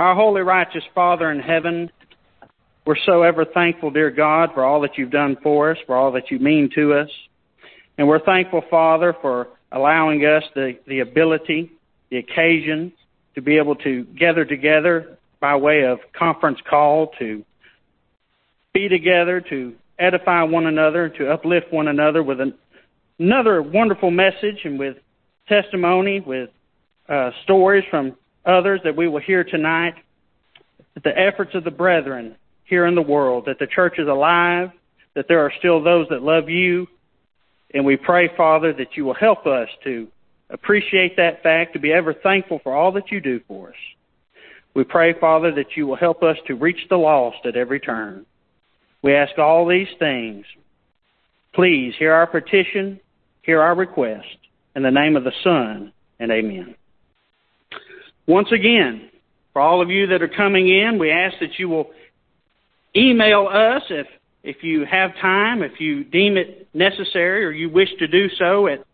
Our holy, righteous Father in heaven, we're so ever thankful, dear God, for all that you've done for us, for all that you mean to us. And we're thankful, Father, for allowing us the ability, the occasion to be able to gather together by way of conference call, to be together, to edify one another, to uplift one another with another wonderful message and with testimony, with stories from others that we will hear tonight, the efforts of the brethren here in the world, that the church is alive, that there are still those that love you. And we pray, Father, that you will help us to appreciate that fact, to be ever thankful for all that you do for us. We pray, Father, that you will help us to reach the lost at every turn. We ask all these things. Please hear our petition, hear our request. In the name of the Son, and amen. Once again, for all of you that are coming in, we ask that you will email us if you have time, if you deem it necessary or you wish to do so, at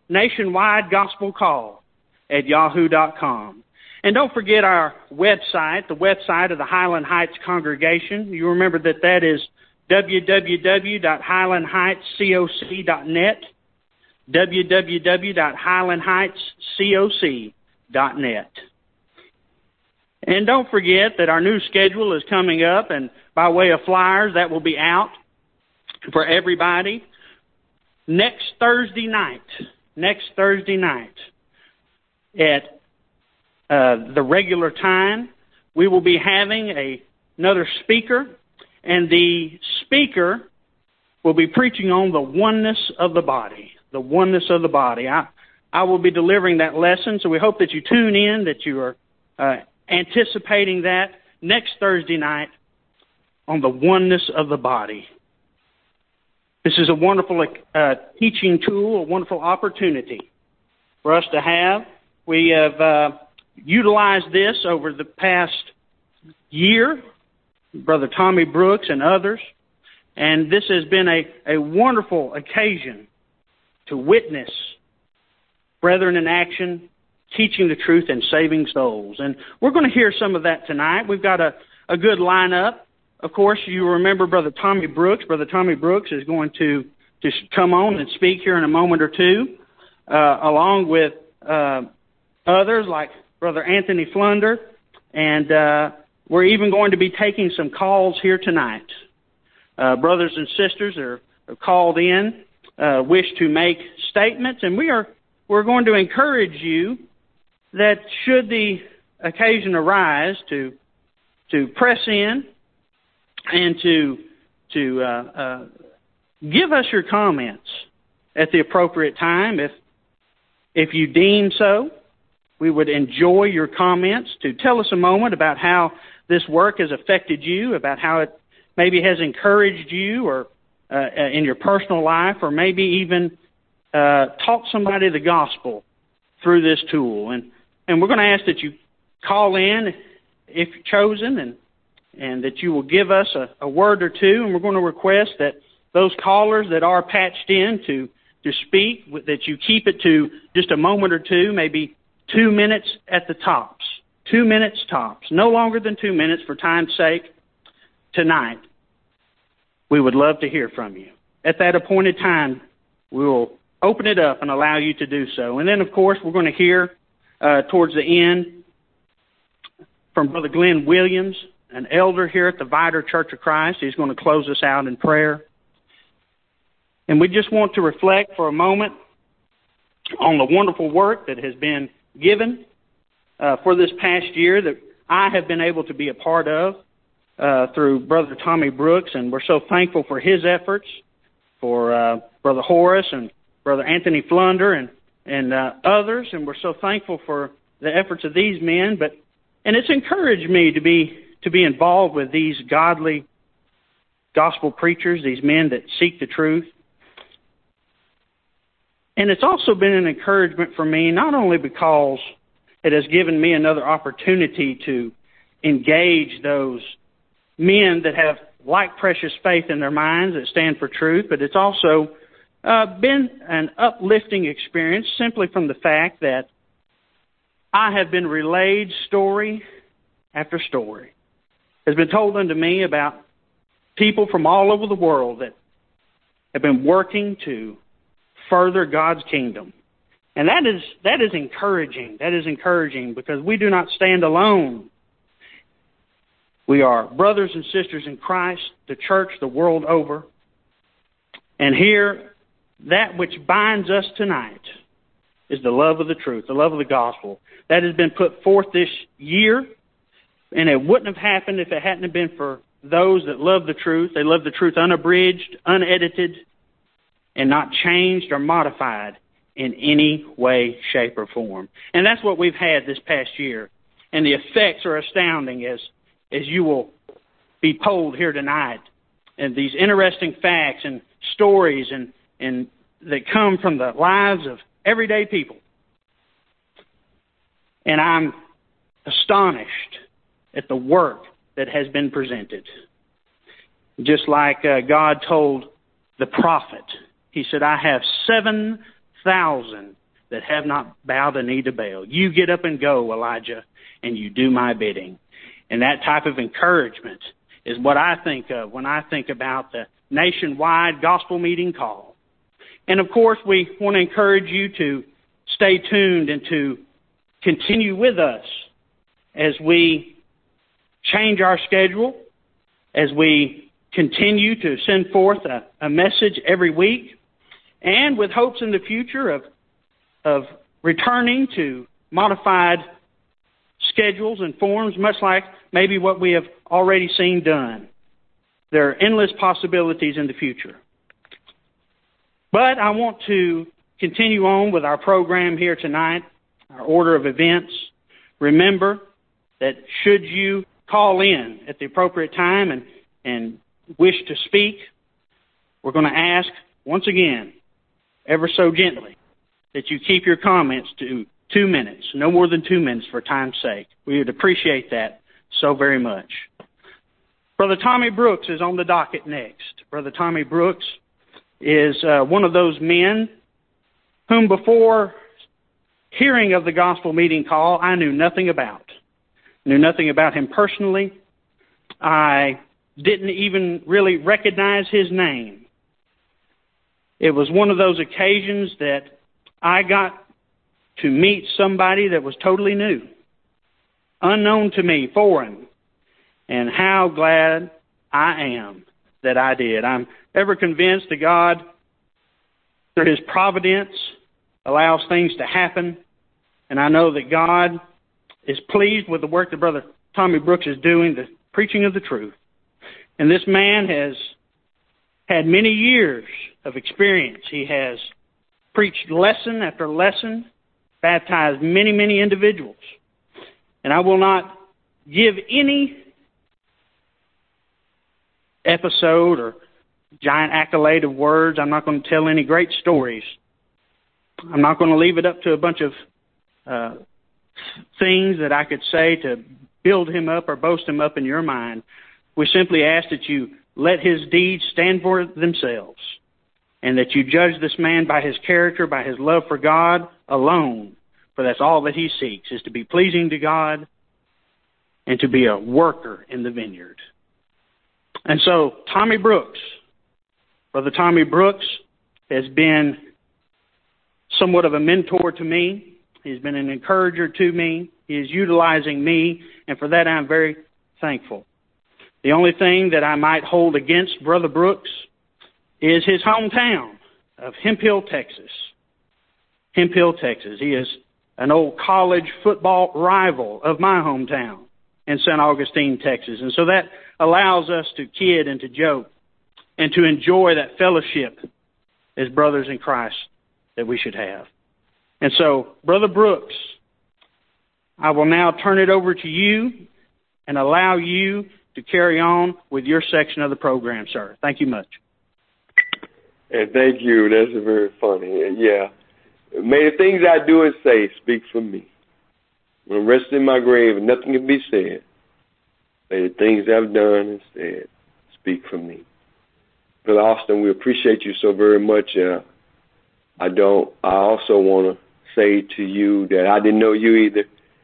nationwidegospeLcall@yahoo.com. And don't forget our website, the website of the Highland Heights congregation. You remember that is www.highlandheightscoc.net, www.highlandheightscoc.net. And don't forget that our new schedule is coming up, and by way of flyers, that will be out for everybody. Next Thursday night at the regular time, we will be having another speaker, and the speaker will be preaching on the oneness of the body. The oneness of the body. I will be delivering that lesson, so we hope that you tune in, that you are anticipating that next Thursday night on the oneness of the body. This is a wonderful teaching tool, a wonderful opportunity for us to have. We have utilized this over the past year, Brother Tommy Brooks and others, and this has been a wonderful occasion to witness brethren in action, teaching the truth and saving souls. And we're going to hear some of that tonight. We've got a good lineup. Of course, you remember Brother Tommy Brooks. Brother Tommy Brooks is going to come on and speak here in a moment or two, along with others like Brother Anthony Flunder. And we're even going to be taking some calls here tonight. Brothers and sisters are called in, wish to make statements, and we're going to encourage you that should the occasion arise to press in and to give us your comments at the appropriate time. If you deem so, we would enjoy your comments to tell us a moment about how this work has affected you, about how it maybe has encouraged you or in your personal life, or maybe even taught somebody the gospel through this tool. And we're going to ask that you call in if chosen, and that you will give us a word or two. And we're going to request that those callers that are patched in to speak, that you keep it to just a moment or two, maybe 2 minutes at the tops. 2 minutes tops. No longer than 2 minutes for time's sake tonight. We would love to hear from you. At that appointed time, we will open it up and allow you to do so. And then, of course, we're going to hear towards the end from Brother Glenn Williams, an elder here at the Vider Church of Christ. He's going to close us out in prayer. And we just want to reflect for a moment on the wonderful work that has been given for this past year that I have been able to be a part of through Brother Tommy Brooks, and we're so thankful for his efforts, for Brother Horace and Brother Anthony Flunder and others, and we're so thankful for the efforts of these men. And it's encouraged me to be involved with these godly gospel preachers, these men that seek the truth. And it's also been an encouragement for me, not only because it has given me another opportunity to engage those men that have like precious faith in their minds that stand for truth, but it's also been an uplifting experience simply from the fact that I have been relayed story after story has been told unto me about people from all over the world that have been working to further God's kingdom. And that is encouraging. That is encouraging because we do not stand alone. We are brothers and sisters in Christ, the church, the world over. And here, that which binds us tonight is the love of the truth, the love of the gospel. That has been put forth this year, and it wouldn't have happened if it hadn't have been for those that love the truth. They love the truth unabridged, unedited, and not changed or modified in any way, shape, or form. And that's what we've had this past year. And the effects are astounding as you will be told here tonight. And these interesting facts and stories and that come from the lives of everyday people. And I'm astonished at the work that has been presented. Just like God told the prophet, he said, I have 7,000 that have not bowed a knee to Baal. You get up and go, Elijah, and you do my bidding. And that type of encouragement is what I think of when I think about the nationwide gospel meeting call. And of course, we want to encourage you to stay tuned and to continue with us as we change our schedule, as we continue to send forth a message every week, and with hopes in the future of returning to modified schedules and forms, much like maybe what we have already seen done. There are endless possibilities in the future. But I want to continue on with our program here tonight, our order of events. Remember that should you call in at the appropriate time and wish to speak, we're going to ask once again, ever so gently, that you keep your comments to 2 minutes, no more than 2 minutes for time's sake. We would appreciate that so very much. Brother Tommy Brooks is on the docket next. Brother Tommy Brooks is one of those men whom before hearing of the gospel meeting call, I knew nothing about. Knew nothing about him personally. I didn't even really recognize his name. It was one of those occasions that I got to meet somebody that was totally new, unknown to me, foreign, and how glad I am that I did. I'm ever convinced that God, through His providence, allows things to happen, and I know that God is pleased with the work that Brother Tommy Brooks is doing, the preaching of the truth. And this man has had many years of experience. He has preached lesson after lesson, baptized many, many individuals. And I will not give any episode or giant accolade of words. I'm not going to tell any great stories. I'm not going to leave it up to a bunch of things that I could say to build him up or boast him up in your mind. We simply ask that you let his deeds stand for themselves and that you judge this man by his character, by his love for God alone, for that's all that he seeks, is to be pleasing to God and to be a worker in the vineyard. And so, Tommy Brooks, Brother Tommy Brooks, has been somewhat of a mentor to me. He's been an encourager to me. He is utilizing me, and for that I'm very thankful. The only thing that I might hold against Brother Brooks is his hometown of Hemphill, Texas. Hemphill, Texas. He is an old college football rival of my hometown in St. Augustine, Texas. And so that allows us to kid and to joke and to enjoy that fellowship as brothers in Christ that we should have. And so, Brother Brooks, I will now turn it over to you and allow you to carry on with your section of the program, sir. Thank you much. And thank you. That's very funny. Yeah. May the things I do and say speak for me. When I rest in my grave and nothing can be said, may the things I've done and said speak for me. Brother Austin, we appreciate you so very much. I also want to say to you that I didn't know you either,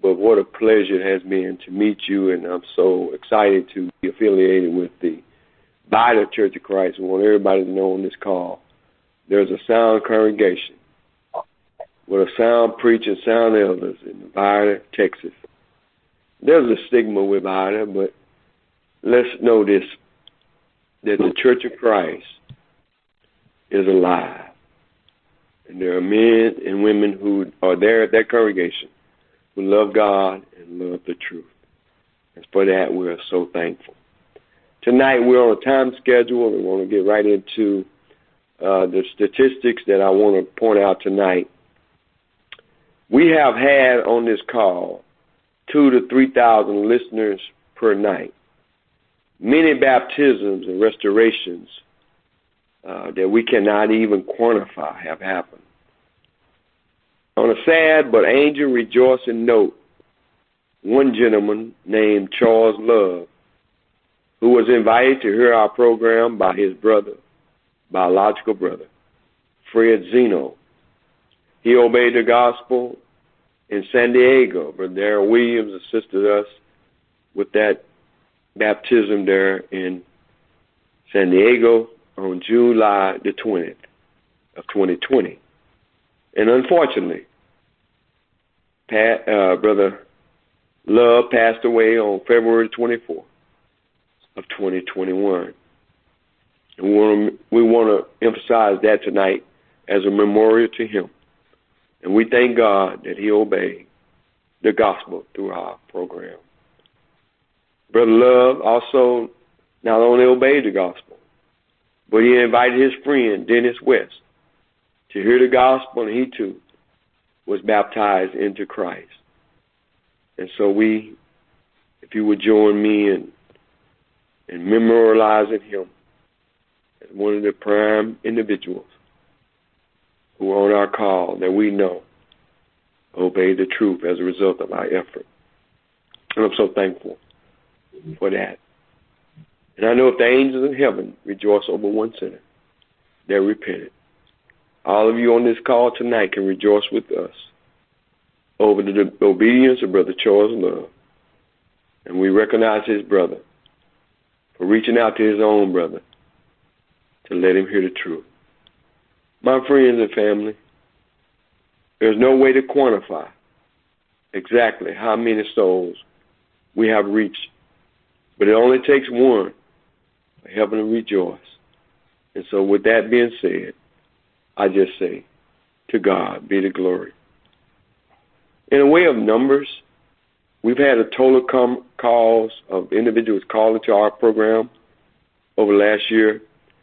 But what a pleasure it has been to meet you, and I'm so excited to be affiliated with the Vida Church of Christ. I want everybody to know on this call, there's a sound congregation with a sound preacher, sound elders in Vida, Texas. There's a stigma with Vida, but let's know this, that the Church of Christ is alive. And there are men and women who are there at that congregation who love God and love the truth. And for that, we're so thankful. Tonight, we're on a time schedule, and we want to get right into the statistics that I want to point out tonight. We have had on this call 2,000 to 3,000 listeners per night. Many baptisms and restorations that we cannot even quantify have happened. On a sad but angel rejoicing note, one gentleman named Charles Love, who was invited to hear our program by his biological brother, Fred Zeno. He obeyed the gospel in San Diego. Brother Darrell Williams assisted us with that baptism there in San Diego on July the 20th of 2020. And unfortunately, Brother Love passed away on February 24th of 2021. And we want to emphasize that tonight as a memorial to him. And we thank God that he obeyed the gospel through our program. Brother Love also not only obeyed the gospel, but he invited his friend, Dennis West, to hear the gospel, and he too was baptized into Christ. And so if you would join me in memorializing him as one of the prime individuals who are on our call that we know obey the truth as a result of our effort. And I'm so thankful for that. And I know if the angels in heaven rejoice over one sinner, they're repentant. All of you on this call tonight can rejoice with us over the obedience of Brother Charles Love. And we recognize his brother for reaching out to his own brother to let him hear the truth. My friends and family, there's no way to quantify exactly how many souls we have reached, but it only takes one for heaven to rejoice. And so with that being said, I just say, to God be the glory. In a way of numbers, we've had a total calls of individuals calling to our program over last year.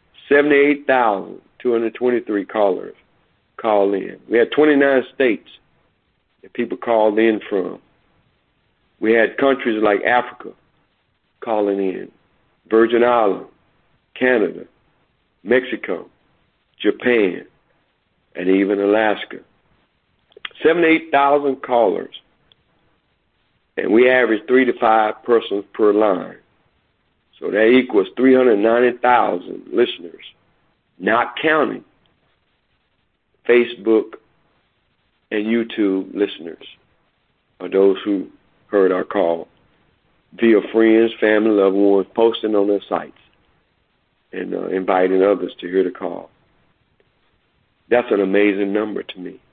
78,223 callers called in. We had 29 states that people called in from. We had countries like Africa calling in, Virgin Islands, Canada, Mexico, Japan, and even Alaska. 78,000 callers, and we average 3 to 5 persons per line. So that equals 390,000 listeners, not counting Facebook and YouTube listeners, or those who heard our call via friends, family, loved ones, posting on their sites and inviting others to hear the call. That's an amazing number to me.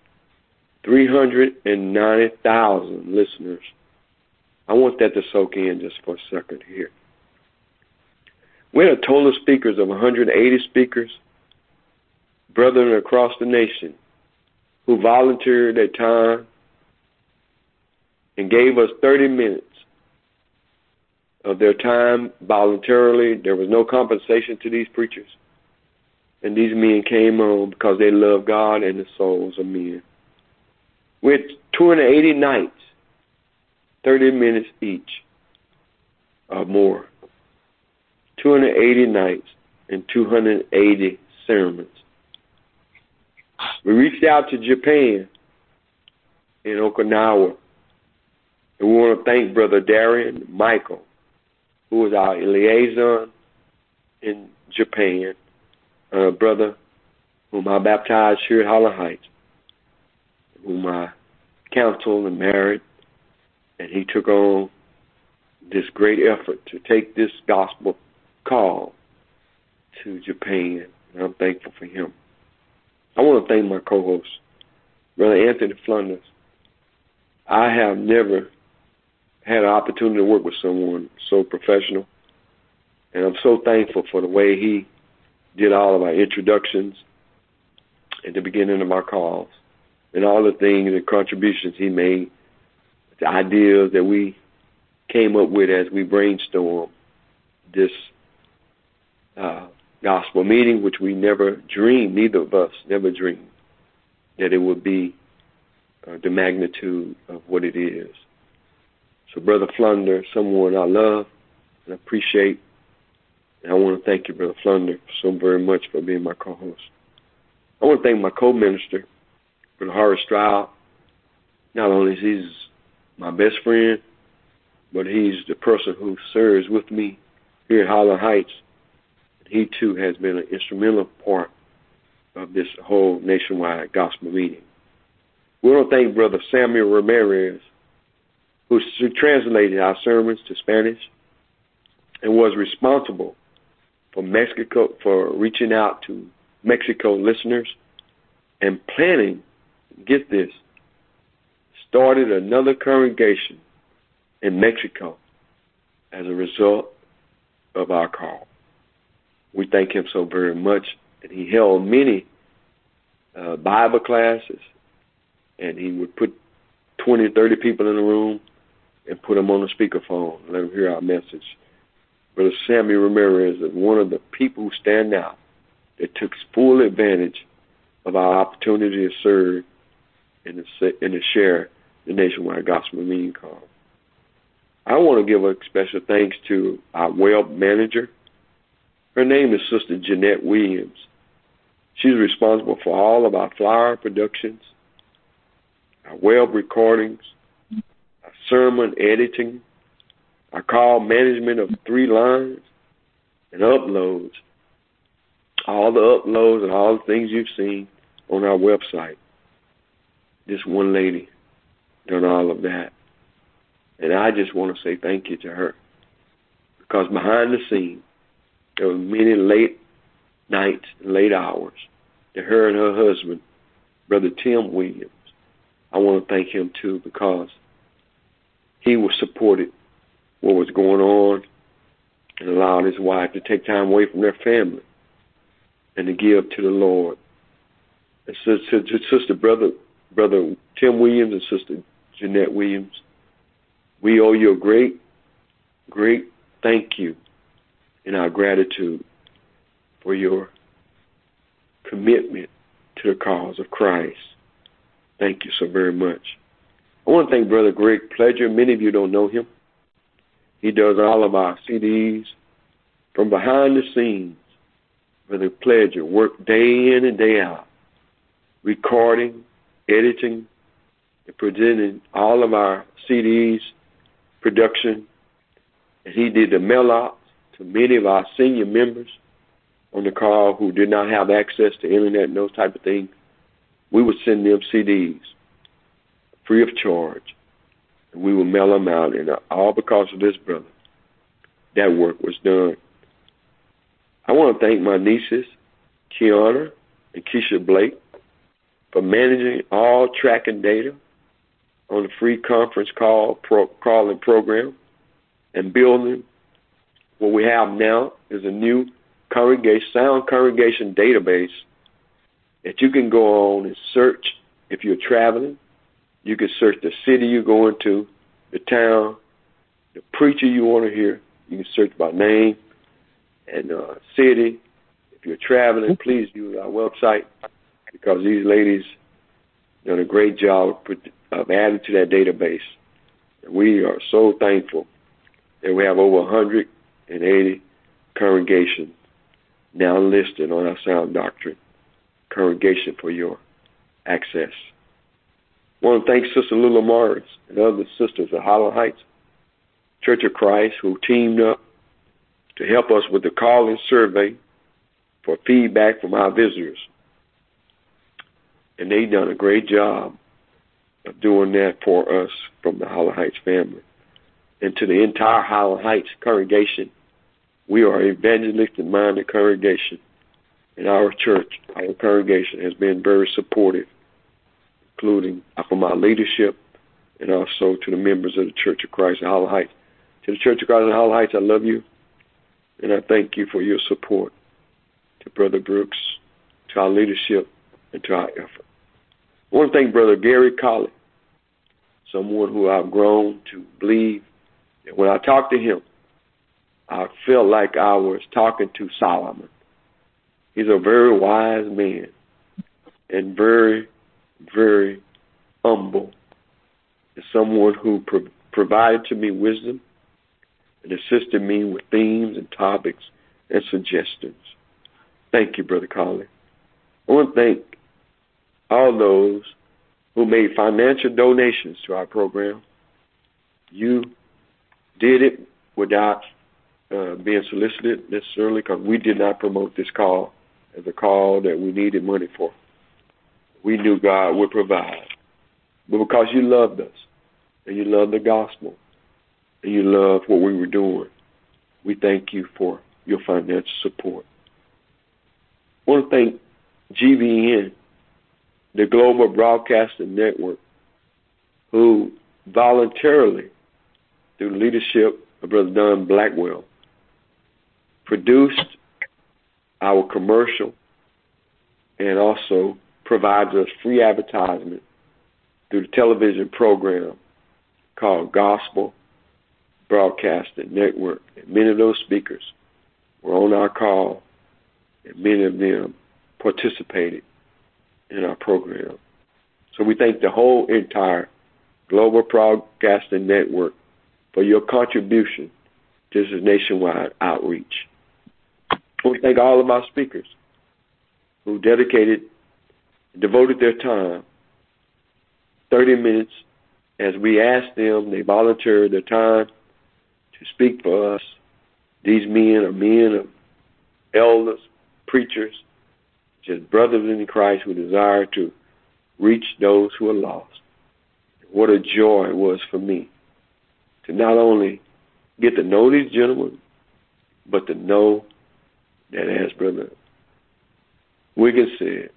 390,000 listeners. I want that to soak in just for a second here. We had a total of speakers of 180 speakers, brethren across the nation, who volunteered their time and gave us 30 minutes of their time voluntarily. There was no compensation to these preachers. And these men came on because they love God and the souls of men. We had 280 nights, 30 minutes each or more. 280 nights and 280 sermons. We reached out to Japan in Okinawa, and we want to thank Brother Darian Michael, who was our liaison in Japan, a brother whom I baptized here at Holland Heights, whom I counseled and married And he took on this great effort to take this gospel call to Japan. And I'm thankful for him. I want to thank my co-host, Brother Anthony Flunders. I have never had an opportunity to work with someone so professional. And I'm so thankful for the way he did all of our introductions at the beginning of our calls and all the things and contributions he made, the ideas that we came up with as we brainstormed this gospel meeting, which we never dreamed, neither of us never dreamed, that it would be the magnitude of what it is. So Brother Flunder, someone I love and appreciate, and I want to thank you, Brother Flunder, so very much for being my co-host. I want to thank my co-minister, Brother Horace Stroud. Not only is he my best friend, but he's the person who serves with me here at Highland Heights. He, too, has been an instrumental part of this whole nationwide gospel meeting. We want to thank Brother Samuel Ramirez, who translated our sermons to Spanish and was responsible for Mexico, for reaching out to Mexico listeners and planning, get this, started another congregation in Mexico as a result of our call. We thank him so very much. And he held many Bible classes, and he would put 20, 30 people in the room and put them on the speakerphone and let them hear our message. Brother Samuel Ramirez is one of the people who stand out that took full advantage of our opportunity to serve and to share the nationwide gospel meeting call. I want to give a special thanks to our web manager. Her name is Sister Jeanette Williams. She's responsible for all of our flyer productions, our web recordings, our sermon editing, our call management of 3 lines, and uploads. All the uploads and all the things you've seen on our website. This one lady done all of that. And I just want to say thank you to her. Because behind the scenes, there were many late nights and late hours that her and her husband, Brother Tim Williams, I want to thank him too, because he was supported what was going on and allowed his wife to take time away from their family and to give to the Lord. And Sister Brother Tim Williams and Sister Jeanette Williams, we owe you a great, great thank you and our gratitude for your commitment to the cause of Christ. Thank you so very much. I want to thank Brother Greg Pledger. Many of you don't know him. He does all of our CDs from behind the scenes. Brother Pledger worked day in and day out, recording, editing, and presenting all of our CDs, production. And he did the mail-out to many of our senior members on the call who did not have access to internet and those type of things. We would send them CDs free of charge, and we would mail them out, and all because of this brother. That work was done. I want to thank my nieces, Kiana and Keisha Blake, for managing all tracking data on the free conference calling program and building what we have now is a new sound congregation database that you can go on and search if you're traveling. You can search the city you're going to, the town, the preacher you want to hear. You can search by name and city. If you're traveling, please use our website, because these ladies done a great job of adding to that database. And we are so thankful that we have over 180 congregations now listed on our Sound Doctrine congregation for your access. I want to thank Sister Lula Morris and other sisters at Highland Heights Church of Christ who teamed up to help us with the call-in survey for feedback from our visitors. And they've done a great job doing that for us from the Highland Heights family. And to the entire Highland Heights congregation, we are an evangelistic-minded congregation. And our church, our congregation, has been very supportive, including from our leadership and also to the members of the Church of Christ in Highland Heights. To the Church of Christ in Highland Heights, I love you, and I thank you for your support. To Brother Brooks, to our leadership, and to our effort. I want to thank Brother Gary Colley, someone who I've grown to believe. And when I talked to him, I felt like I was talking to Solomon. He's a very wise man and very, very humble. And someone who provided to me wisdom and assisted me with themes and topics and suggestions. Thank you, Brother Colley. I want to thank all those who made financial donations to our program. You did it without being solicited necessarily, because we did not promote this call as a call that we needed money for. We knew God would provide. But because you loved us, and you loved the gospel, and you loved what we were doing, we thank you for your financial support. I want to thank GBN, the Global Broadcasting Network, who voluntarily, through the leadership of Brother Don Blackwell, produced our commercial and also provides us free advertisement through the television program called Gospel Broadcasting Network. And many of those speakers were on our call, and many of them participated in our program. So we thank the whole entire Global Broadcasting Network for your contribution to this nationwide outreach. I want to thank all of our speakers who dedicated and devoted their time, 30 minutes, as we asked them. They volunteered their time to speak for us. These men are men of elders, preachers, just brothers in Christ who desire to reach those who are lost. What a joy it was for me to not only get to know these gentlemen, but to know that, as Brother Wiggins said,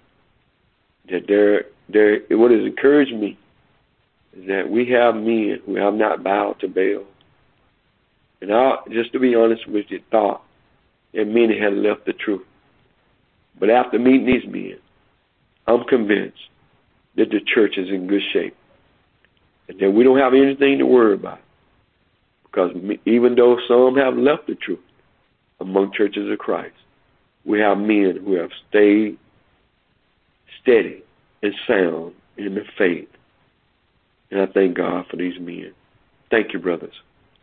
that what has encouraged me is that we have men who have not bowed to Baal. And just to be honest with you, thought that many had left the truth. But after meeting these men, I'm convinced that the church is in good shape and that we don't have anything to worry about. Because even though some have left the truth among churches of Christ, we have men who have stayed steady and sound in the faith. And I thank God for these men. Thank you, brothers.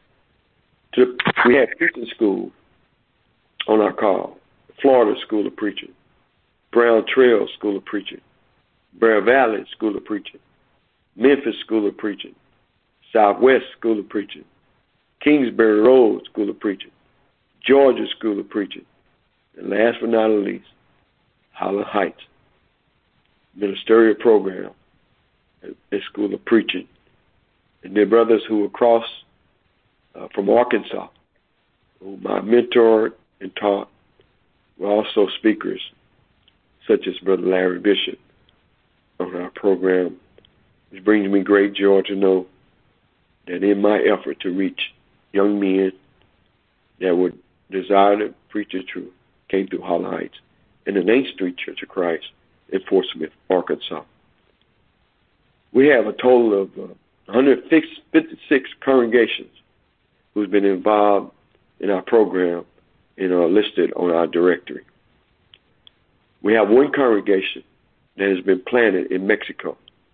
We had preaching school on our call. Florida School of Preaching, Brown Trail School of Preaching, Bear Valley School of Preaching, Memphis School of Preaching, Southwest School of Preaching, Kingsbury Road School of Preaching, Georgia School of Preaching, and last but not least, Highland Heights Ministerial Program at School of Preaching. And their brothers who across from Arkansas, whom I mentored and taught, were also speakers, such as Brother Larry Bishop, on our program. It brings me great joy to know that in my effort to reach young men that would desire to preach the truth came through Highland Heights and the 9th Street Church of Christ in Fort Smith, Arkansas. We have a total of 156 congregations who's been involved in our program and are listed on our directory. We have one congregation that has been planted in Mexico.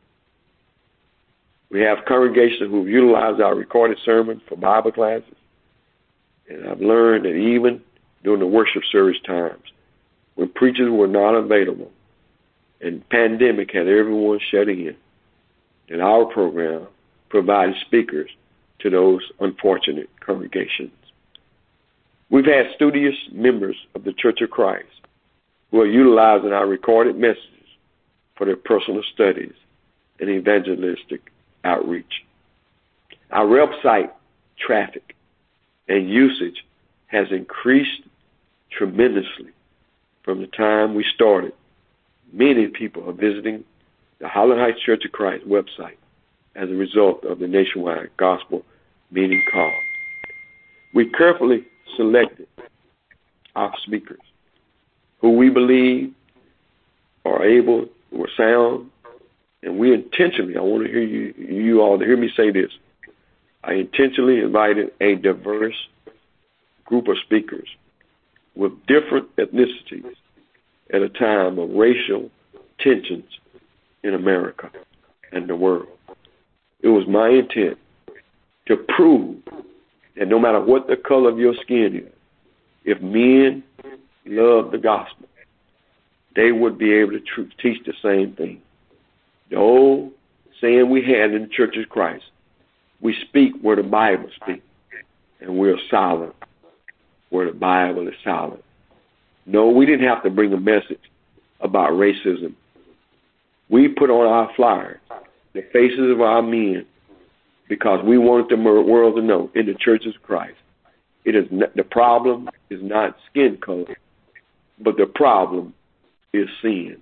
We have congregations who utilize our recorded sermon for Bible classes. And I've learned that even during the worship service times, when preachers were not available and pandemic had everyone shutting in, that our program provided speakers to those unfortunate congregations. We've had studious members of the Church of Christ who are utilizing our recorded messages for their personal studies and evangelistic outreach. Our website traffic and usage has increased tremendously from the time we started. Many people are visiting the Highland Heights Church of Christ website as a result of the nationwide gospel meeting call. We carefully selected our speakers who we believe are able, were sound, and we intentionally, I want to hear you all to hear me say this, I intentionally invited a diverse group of speakers with different ethnicities at a time of racial tensions in America and the world. It was my intent to prove that no matter what the color of your skin is, if men love the gospel, they would be able to teach the same thing. The old saying we had in the Church of Christ, we speak where the Bible speaks, and we're silent where the Bible is silent. No, we didn't have to bring a message about racism. We put on our flyers the faces of our men because we wanted the world to know in the Church of Christ, the problem is not skin color, but the problem is sin,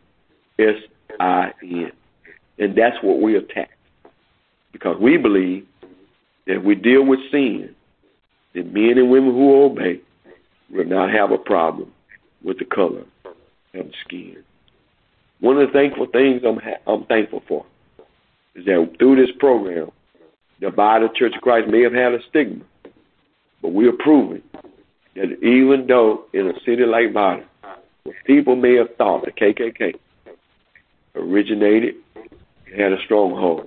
S-I-N. And that's what we attack. Because we believe that if we deal with sin, then men and women who obey will not have a problem with the color of the skin. One of the thankful things I'm thankful for is that through this program, the Bible Church of Christ may have had a stigma, but we are proving that even though in a city like Biden, where people may have thought the KKK originated, had a stronghold,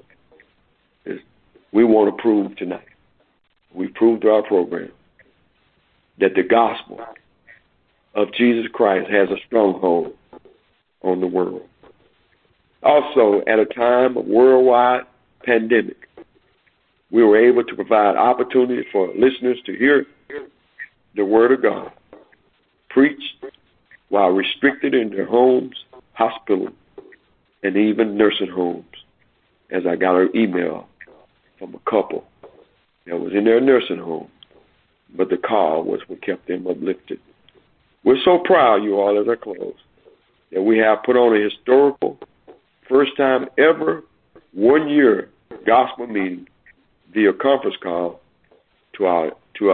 we want to prove tonight, we proved through our program, that the gospel of Jesus Christ has a stronghold on the world. Also, at a time of worldwide pandemic, we were able to provide opportunity for listeners to hear the Word of God preached while restricted in their homes, hospitals, and even nursing homes. As I got an email from a couple that was in their nursing home, but the call was what kept them uplifted. We're so proud, you all, as I close, that we have put on a historical, first time ever, 1 year gospel meeting via conference call to our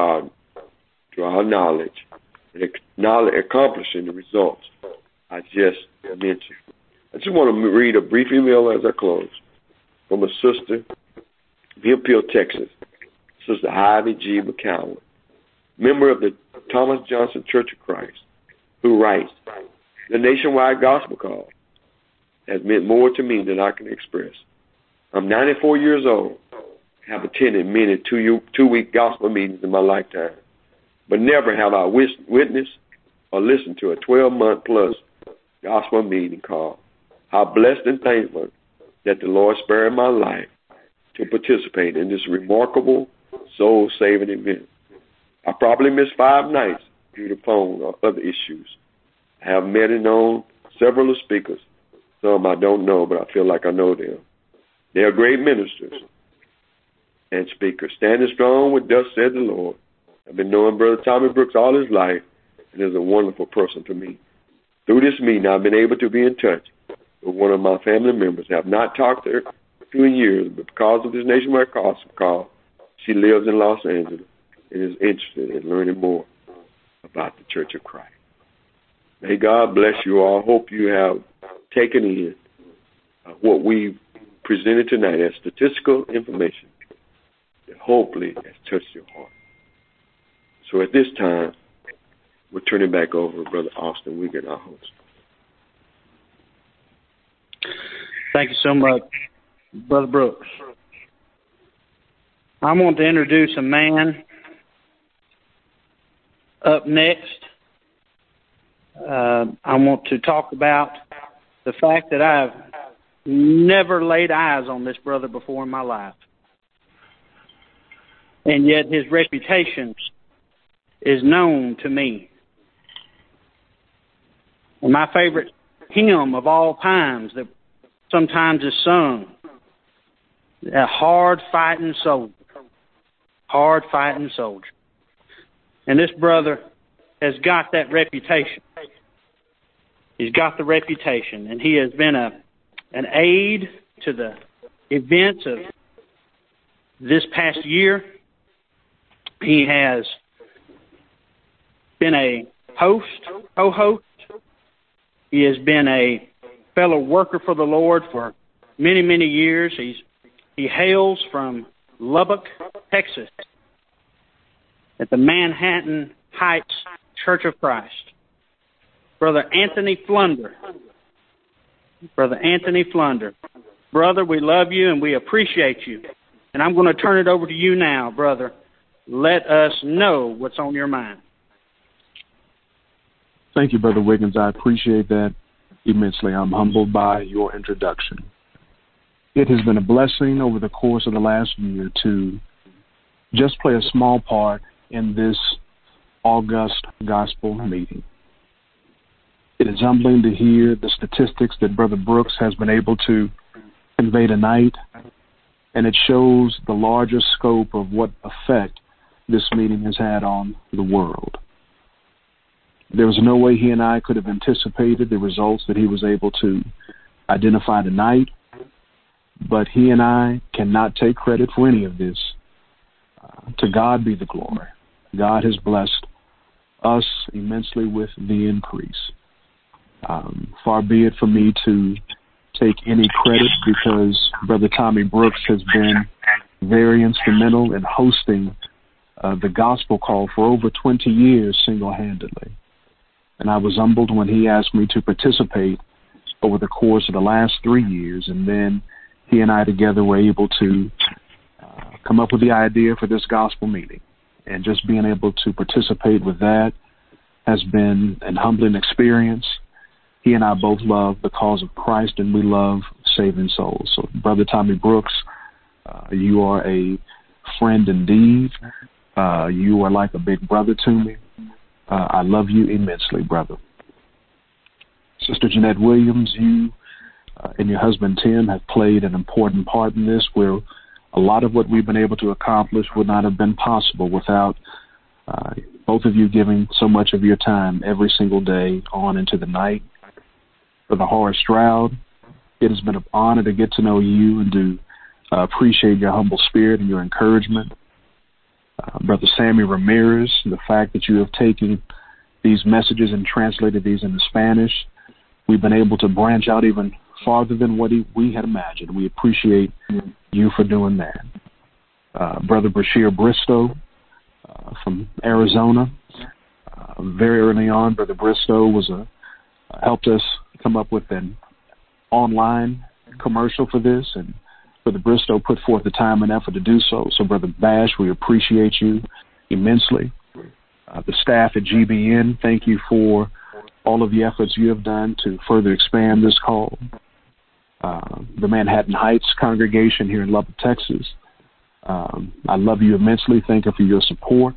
knowledge, and accomplishing the results I just mentioned. I just want to read a brief email as I close from a sister via Peel, Texas, Sister Ivy G. McCowan, member of the Thomas Johnson Church of Christ, who writes, "The nationwide gospel call has meant more to me than I can express. I'm 94 years old, have attended many two-week gospel meetings in my lifetime, but never have I witnessed or listened to a 12-month plus gospel meeting call. How blessed and thankful that the Lord spared my life to participate in this remarkable soul-saving event. I probably missed 5 nights due to phone or other issues. I have met and known several of the speakers. Some I don't know, but I feel like I know them. They are great ministers and speakers, standing strong with thus said the Lord. I've been knowing Brother Tommy Brooks all his life, and is a wonderful person to me. Through this meeting, I've been able to be in touch with one of my family members. I have not talked to her in years, but because of this nationwide call, she lives in Los Angeles and is interested in learning more about the Church of Christ. May God bless you all. Hope you have taken in what we presented tonight as statistical information that hopefully has touched your heart. So at this time, we're turning back over to Brother Austin Wiggin, our host. Thank you so much, Brother Brooks. I want to introduce a man up next. I want to talk about the fact that I've never laid eyes on this brother before in my life. And yet his reputation is known to me. And my favorite hymn of all times that sometimes is sung A hard-fighting soldier. Hard-fighting soldier. And this brother has got that reputation. He's got the reputation, and he has been an aid to the events of this past year. He has been a co-host. He has been a fellow worker for the Lord for many, many years. He hails from Lubbock, Texas, at the Manhattan Heights Church of Christ. Brother Anthony Flunder. Brother Anthony Flunder. Brother, we love you and we appreciate you. And I'm going to turn it over to you now, brother. Let us know what's on your mind. Thank you, Brother Wiggins. I appreciate that immensely. I'm humbled by your introduction. It has been a blessing over the course of the last year to just play a small part in this august gospel meeting. It is humbling to hear the statistics that Brother Brooks has been able to convey tonight, and it shows the larger scope of what effect this meeting has had on the world. There was no way he and I could have anticipated the results that he was able to identify tonight, but he and I cannot take credit for any of this. To God be the glory. God has blessed us immensely with the increase. Far be it for me to take any credit, because Brother Tommy Brooks has been very instrumental in hosting the gospel call for over 20 years single-handedly. And I was humbled when he asked me to participate over the course of the last 3 years, and then he and I together were able to come up with the idea for this gospel meeting. And just being able to participate with that has been an humbling experience. He and I both love the cause of Christ, and we love saving souls. So, Brother Tommy Brooks, you are a friend indeed. You are like a big brother to me. I love you immensely, brother. Sister Jeanette Williams, you and your husband Tim have played an important part in this, where a lot of what we've been able to accomplish would not have been possible without both of you giving so much of your time every single day on into the night. Brother Horace Stroud, it has been an honor to get to know you and to appreciate your humble spirit and your encouragement. Brother Sammy Ramirez, the fact that you have taken these messages and translated these into Spanish, we've been able to branch out even farther than what we had imagined. We appreciate you for doing that. Brother Brashear Bristow from Arizona, very early on, Brother Bristow helped us come up with an online commercial for this, and Brother Bristow put forth the time and effort to do so. So, Brother Bash, we appreciate you immensely. The staff at GBN, thank you for all of the efforts you have done to further expand this call. The Manhattan Heights congregation here in Lubbock, Texas, I love you immensely. Thank you for your support.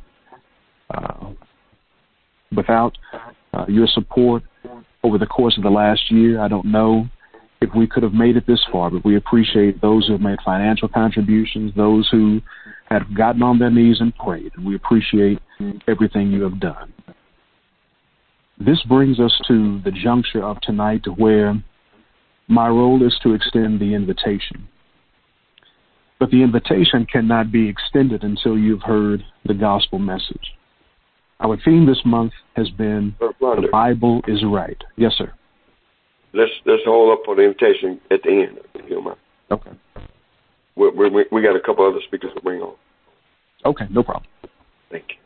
Without your support over the course of the last year, I don't know if we could have made it this far, but we appreciate those who have made financial contributions, those who have gotten on their knees and prayed, and we appreciate everything you have done. This brings us to the juncture of tonight where my role is to extend the invitation. But the invitation cannot be extended until you've heard the gospel message. Our theme this month has been, the Bible is right. Yes, sir. Let's hold up for the invitation at the end, if you don't mind. Okay. We got a couple other speakers to bring on. Okay, no problem. Thank you.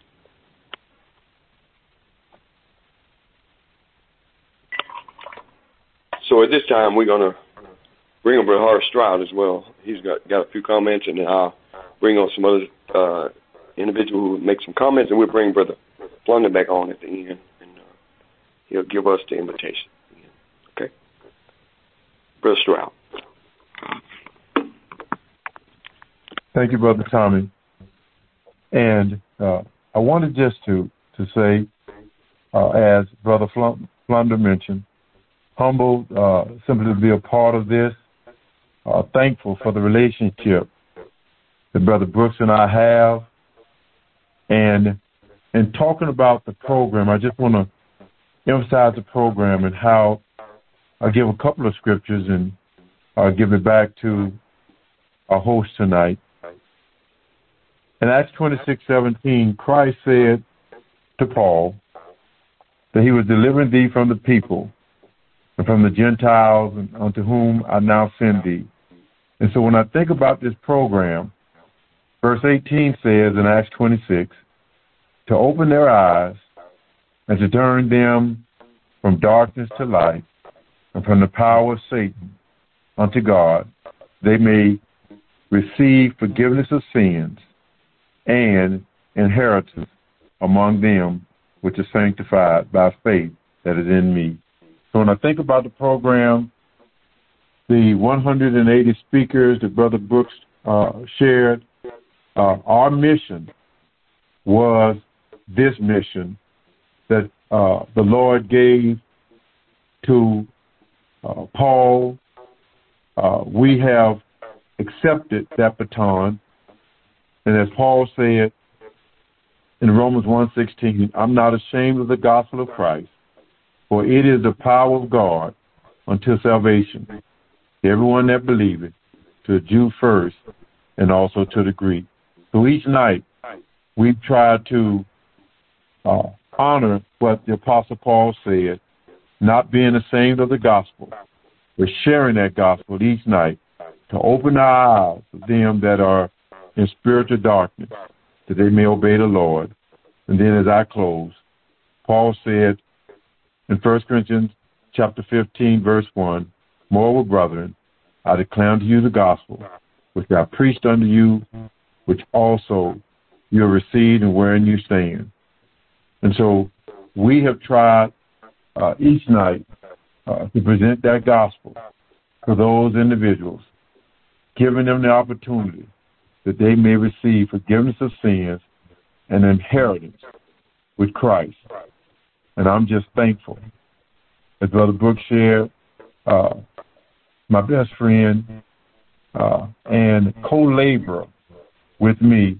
So at this time, we're going to bring on Brother Horace Stroud as well. He's got a few comments, and then I'll bring on some other individual who will make some comments, and we'll bring Brother Flunder back on at the end, and he'll give us the invitation. Okay? Brother Stroud. Thank you, Brother Tommy. And I wanted just to say, as Brother Flunder mentioned, humbled simply to be a part of this. thankful for the relationship that Brother Brooks and I have. And in talking about the program, I just want to emphasize the program and how I'll give a couple of scriptures and I'll give it back to our host tonight. In Acts 26:17, Christ said to Paul that he was delivering thee from the people and from the Gentiles, and unto whom I now send thee. And so when I think about this program, verse 18 says in Acts 26, to open their eyes and to turn them from darkness to light and from the power of Satan unto God, they may receive forgiveness of sins and inheritance among them which are sanctified by faith that is in me. So when I think about the program, the 180 speakers that Brother Brooks shared, our mission was this mission that the Lord gave to Paul. We have accepted that baton. And as Paul said in Romans 1:16, I'm not ashamed of the gospel of Christ, for it is the power of God unto salvation to everyone that believeth, to the Jew first, and also to the Greek. So each night we've tried to honor what the Apostle Paul said, not being ashamed of the gospel, but sharing that gospel each night to open our eyes to them that are in spiritual darkness, that they may obey the Lord. And then as I close, Paul said in 1 Corinthians chapter 15, verse 1, moreover, brethren, I declare unto you the gospel, which I preached unto you, which also you have received and wherein you stand. And so we have tried each night to present that gospel to those individuals, giving them the opportunity that they may receive forgiveness of sins and inheritance with Christ. And I'm just thankful. As Brother Brooks shared, my best friend and co-laborer with me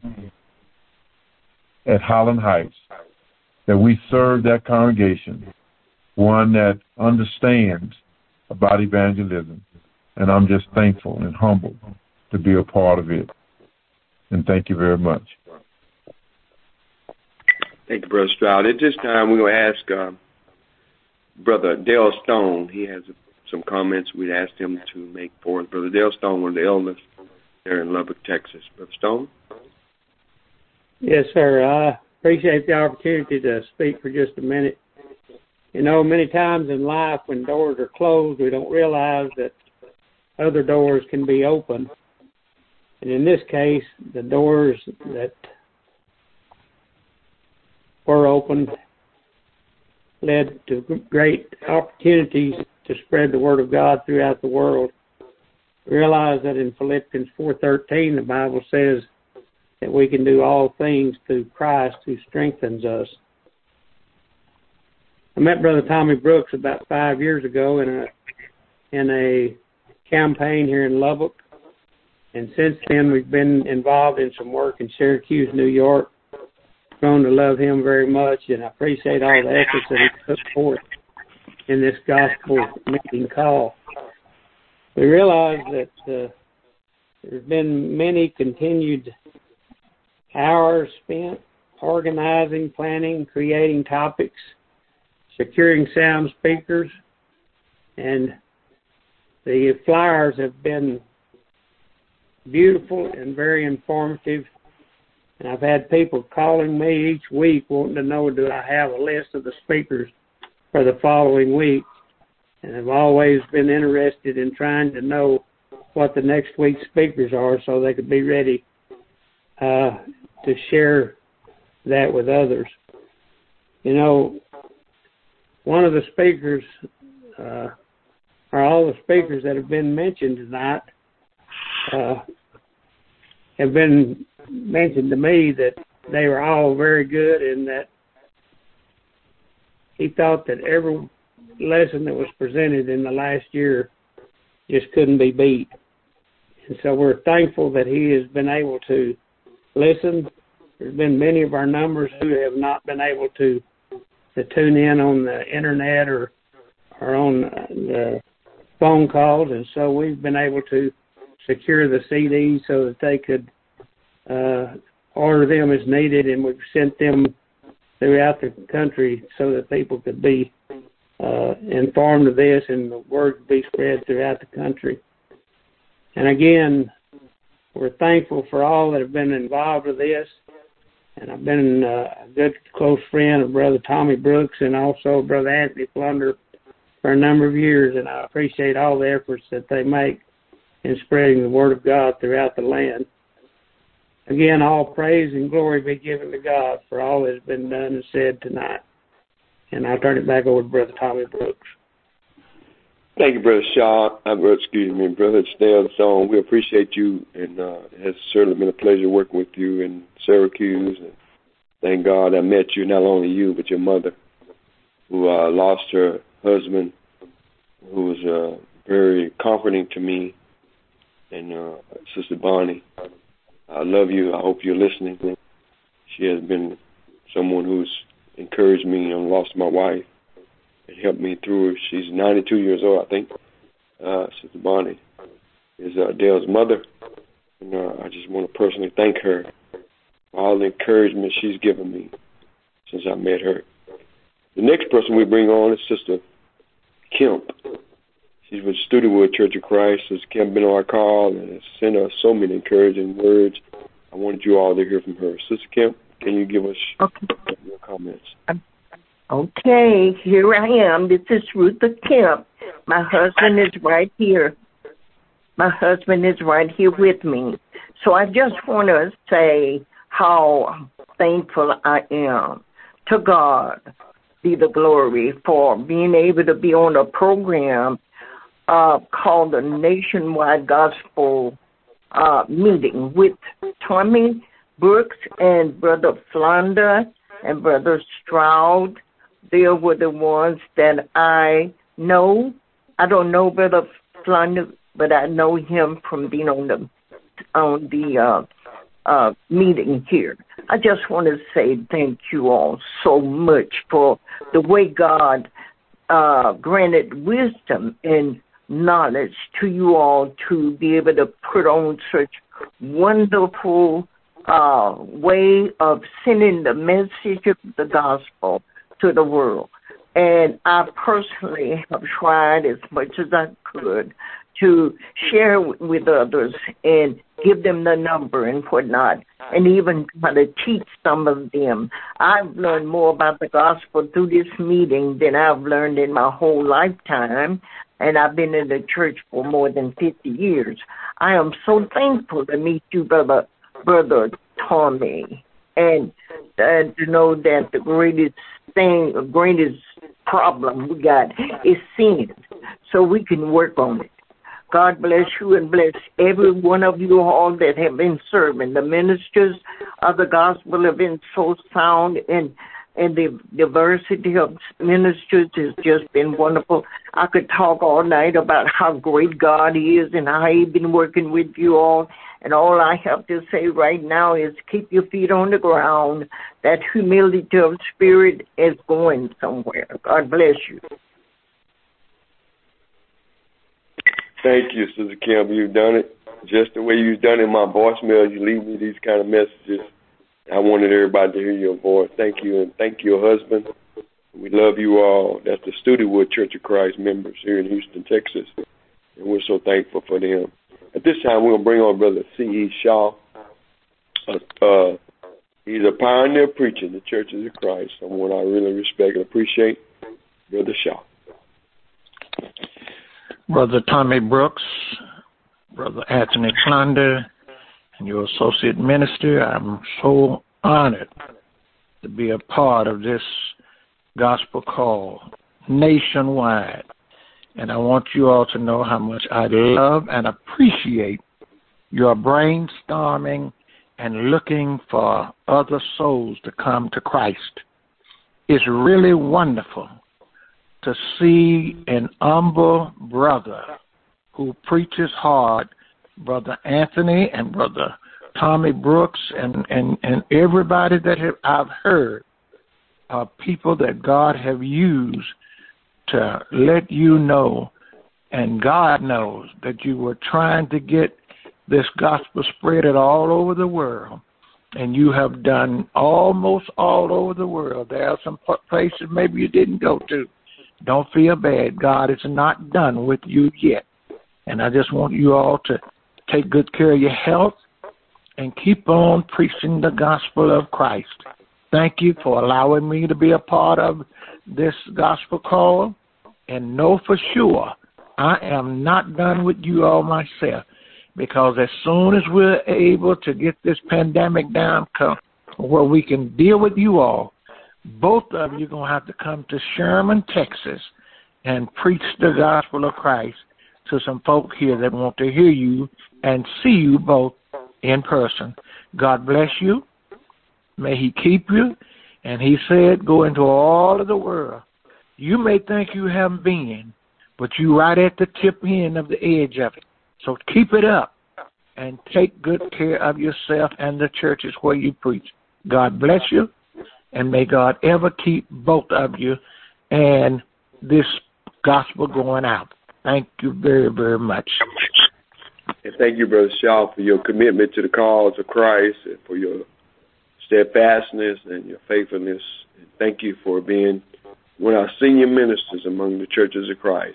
at Highland Heights, that we serve that congregation, one that understands about evangelism. And I'm just thankful and humbled to be a part of it. And thank you very much. Thank you, Brother Stroud. At this time, we're going to ask Brother Dale Stone. He has some comments we'd asked him to make for us. Brother Dale Stone, one of the elders there in Lubbock, Texas. Brother Stone? Yes, sir. I appreciate the opportunity to speak for just a minute. You know, many times in life when doors are closed, we don't realize that other doors can be opened. And in this case, the doors that were opened led to great opportunities to spread the Word of God throughout the world. Realize that in Philippians 4:13, the Bible says that we can do all things through Christ who strengthens us. I met Brother Tommy Brooks about 5 years ago in a campaign here in Lubbock. And since then, we've been involved in some work in Syracuse, New York. Grown to love him very much, and I appreciate all the efforts that he put forth in this gospel meeting call. We realize that there's been many continued hours spent organizing, planning, creating topics, securing sound speakers, and the flyers have been beautiful and very informative. And I've had people calling me each week wanting to know, do I have a list of the speakers for the following week? And I've always been interested in trying to know what the next week's speakers are so they could be ready to share that with others. You know, one of the speakers, or all the speakers that have been mentioned tonight, have been mentioned to me that they were all very good and that he thought that every lesson that was presented in the last year just couldn't be beat. And so we're thankful that he has been able to listen. There's been many of our numbers who have not been able to tune in on the internet or on the phone calls, and so we've been able to secure the CDs so that they could order them as needed, and we've sent them throughout the country so that people could be informed of this and the word could be spread throughout the country. And again, we're thankful for all that have been involved with this. And I've been a good close friend of Brother Tommy Brooks and also Brother Anthony Flunder for a number of years, and I appreciate all the efforts that they make in spreading the Word of God throughout the land. Again, all praise and glory be given to God for all that has been done and said tonight. And I'll turn it back over to Brother Tommy Brooks. Thank you, Brother Shaw. Brother Stan. We appreciate you, and it has certainly been a pleasure working with you in Syracuse. And thank God I met you, not only you, but your mother, who lost her husband, who was very comforting to me, and Sister Bonnie. I love you. I hope you're listening. She has been someone who's encouraged me. I lost my wife. It helped me through. She's 92 years old, I think. Sister Bonnie is Dale's mother, and I just want to personally thank her for all the encouragement she's given me since I met her. The next person we bring on is Sister Kemp. She's with Studewood Church of Christ. Sister Kemp been on our call and has sent us so many encouraging words. I wanted you all to hear from her. Sister Kemp, can you give us your comments? Okay, here I am. This is Ruth Kemp. My husband is right here. My husband is right here with me. So I just want to say how thankful I am. To God be the glory for being able to be on a program called the Nationwide Gospel Meeting with Tommy Brooks and Brother Flounder and Brother Stroud. They were the ones that I know. I don't know Brother Flounder, but I know him from being on the meeting here. I just want to say thank you all so much for the way God granted wisdom and knowledge to you all to be able to put on such wonderful way of sending the message of the gospel to the world. And I personally have tried as much as I could to share with others and give them the number and whatnot, and even try to teach some of them. I've learned more about the gospel through this meeting than I've learned in my whole lifetime, and I've been in the church for more than 50 years. I am so thankful to meet you, Brother Tommy, and to know that the greatest problem we got is sin, so we can work on it. God bless you and bless every one of you all that have been serving. The ministers of the gospel have been so sound, and the diversity of ministers has just been wonderful. I could talk all night about how great God is and how He's been working with you all. And all I have to say right now is keep your feet on the ground. That humility of spirit is going somewhere. God bless you. Thank you, Sister Kemp. You've done it just the way you've done it in my voicemail. You leave me these kind of messages. I wanted everybody to hear your voice. Thank you, and thank your husband. We love you all. That's the Studewood Church of Christ members here in Houston, Texas, and we're so thankful for them. At this time, we're going to bring on Brother C.E. Shaw. He's a pioneer preacher in the Churches of Christ, someone I really respect and appreciate. Brother Shaw. Brother Tommy Brooks, Brother Anthony Flounder, and your associate minister, I'm so honored to be a part of this gospel call nationwide. And I want you all to know how much I love and appreciate your brainstorming and looking for other souls to come to Christ. It's really wonderful to see an humble brother who preaches hard Brother Anthony and Brother Tommy Brooks and everybody that I've heard are people that God have used to let you know, and God knows, that you were trying to get this gospel spread all over the world, and you have done almost all over the world. There are some places maybe you didn't go to. Don't feel bad. God is not done with you yet. And I just want you all to take good care of your health and keep on preaching the gospel of Christ. Thank you for allowing me to be a part of this gospel call. And know for sure I am not done with you all myself, because as soon as we're able to get this pandemic down where we can deal with you all, both of you are going to have to come to Sherman, Texas, and preach the gospel of Christ to some folk here that want to hear you and see you both in person. God bless you. May he keep you. And he said, go into all of the world. You may think you haven't been, but you're right at the tip end of the edge of it. So keep it up and take good care of yourself and the churches where you preach. God bless you, and may God ever keep both of you and this gospel going out. Thank you very, very much. And thank you, Brother Shaw, for your commitment to the cause of Christ and for your steadfastness and your faithfulness. And thank you for being one of our senior ministers among the churches of Christ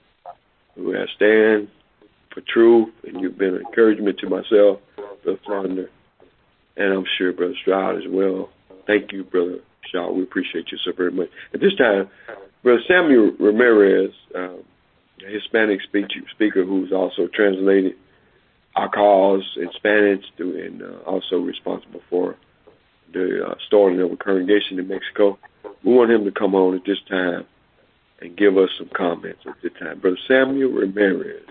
who have stand for truth, and you've been an encouragement to myself, Brother Flounder, and I'm sure Brother Stroud as well. Thank you, Brother Shaw. We appreciate you so very much. At this time, Brother Samuel Ramirez, a Hispanic speaker who's also translated our calls in Spanish and also responsible for the starting of a congregation in Mexico. We want him to come on at this time and give us some comments at this time. Brother Samuel Ramirez.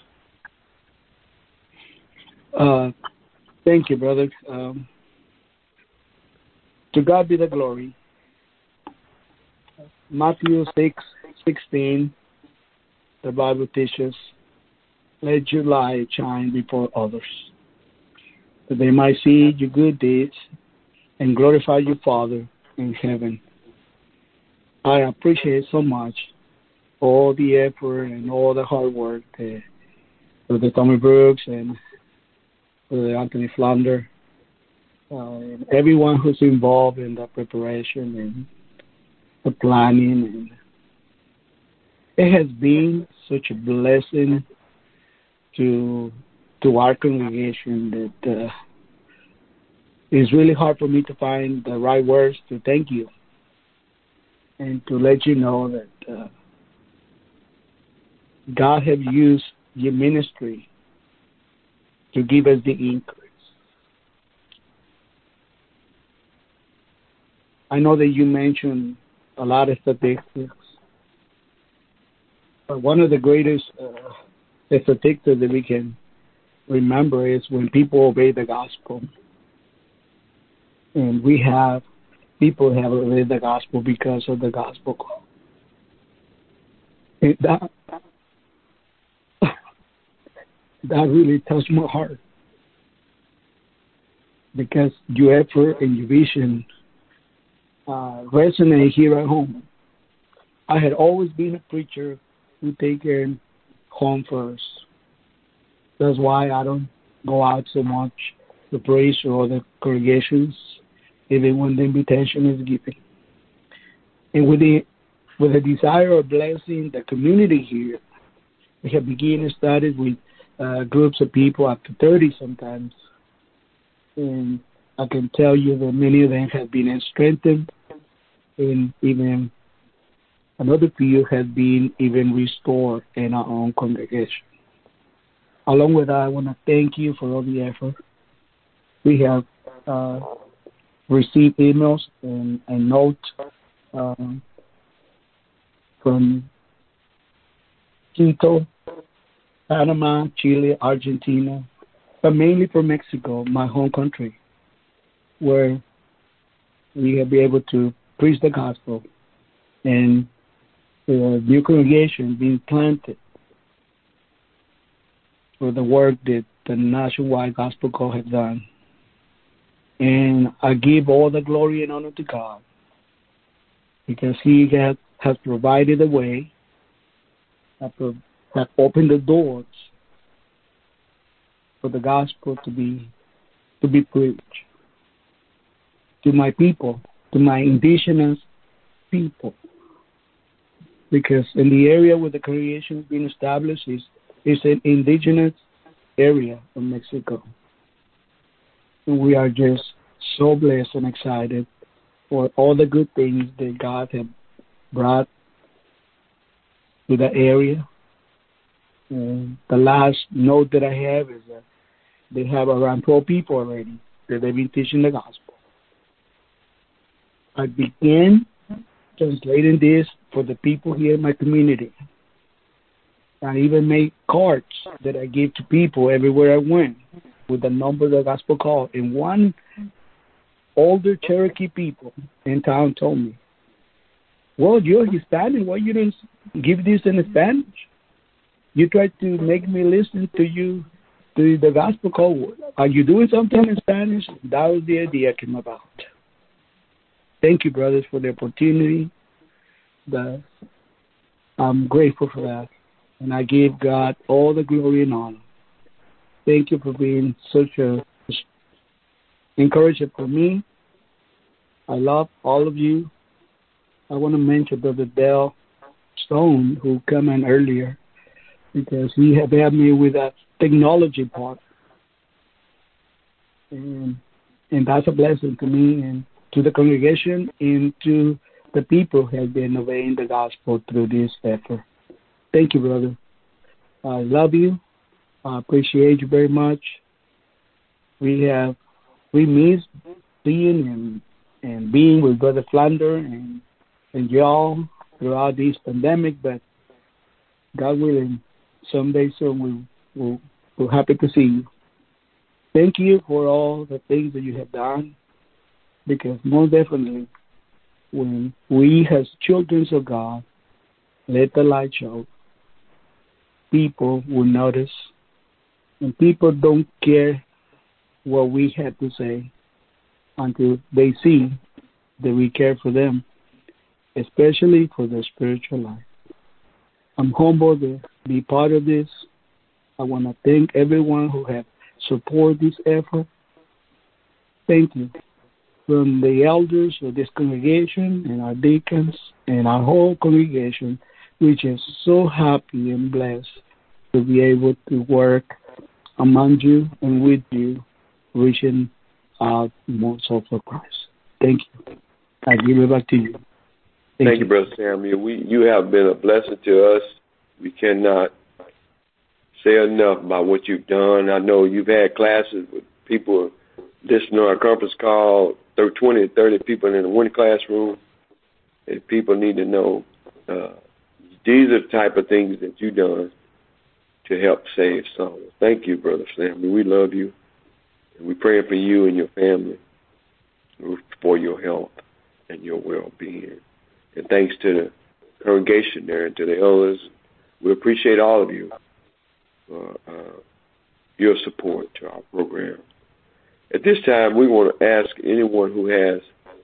Thank you, brother. To God be the glory. Matthew 6:16, the Bible teaches, let your light shine before others, that they might see your good deeds and glorify your Father in heaven. I appreciate so much all the effort and all the hard work of the Tommy Brooks and the Anthony Flounder, and everyone who's involved in the preparation and the planning. And it has been such a blessing to our congregation that it's really hard for me to find the right words to thank you and to let you know that God has used your ministry to give us the increase. I know that you mentioned a lot of statistics, but one of the greatest statistics that we can remember is when people obey the gospel. And we have people have obeyed the gospel because of the gospel call. And that really touched my heart, because your effort and your vision resonate here at home. I had always been a preacher who taken home first. That's why I don't go out so much to preach or other congregations, even when the invitation is given. And with the desire of blessing the community here, we have begun studies with groups of people up to 30 sometimes. And I can tell you that many of them have been strengthened, and even another few have been even restored in our own congregation. Along with that, I want to thank you for all the effort. We have received emails and notes from Quito, Panama, Chile, Argentina, but mainly from Mexico, my home country, where we have been able to preach the gospel and the new congregation being planted for the work that the Nationwide Gospel Call has done. And I give all the glory and honor to God because He has provided a way, has opened the doors for the gospel to be preached to my people, to my indigenous people. Because in the area where the congregation has been established is an indigenous area of Mexico. And we are just so blessed and excited for all the good things that God has brought to the area. And the last note that I have is that they have around 12 people already that they've been teaching the gospel. I began translating this for the people here in my community. I even made cards that I give to people everywhere I went with the number of the gospel call. And one older Cherokee people in town told me, well, you're Hispanic. Why you didn't give this in Spanish? You tried to make me listen to you, to the gospel call. Are you doing something in Spanish? That was the idea I came about. Thank you, brothers, for the opportunity. I'm grateful for that. And I give God all the glory and honor. Thank you for being such a encourager for me. I love all of you. I want to mention Brother Dale Stone, who came in earlier, because he had helped me with that technology part. And that's a blessing to me and to the congregation and to the people who have been obeying the gospel through this effort. Thank you, brother. I love you. I appreciate you very much. We miss seeing and being with Brother Flander and y'all throughout this pandemic, but God willing, someday soon we're happy to see you. Thank you for all the things that you have done, because most definitely when we as children of God let the light show, people will notice, and people don't care what we have to say until they see that we care for them, especially for their spiritual life. I'm humbled to be part of this. I want to thank everyone who has supported this effort. Thank you. From the elders of this congregation and our deacons and our whole congregation, we're just so happy and blessed to be able to work among you and with you, reaching out more souls for Christ. Thank you. I give it back to you. Thank you, Brother Samuel. You have been a blessing to us. We cannot say enough about what you've done. I know you've had classes with people listening on our conference call, 20 to 30 people in one classroom, and people need to know these are the type of things that you've done to help save souls. Thank you, Brother Samuel. We love you, and we pray for you and your family for your health and your well-being. And thanks to the congregation there and to the elders, we appreciate all of you for your support to our program. At this time, we want to ask anyone who has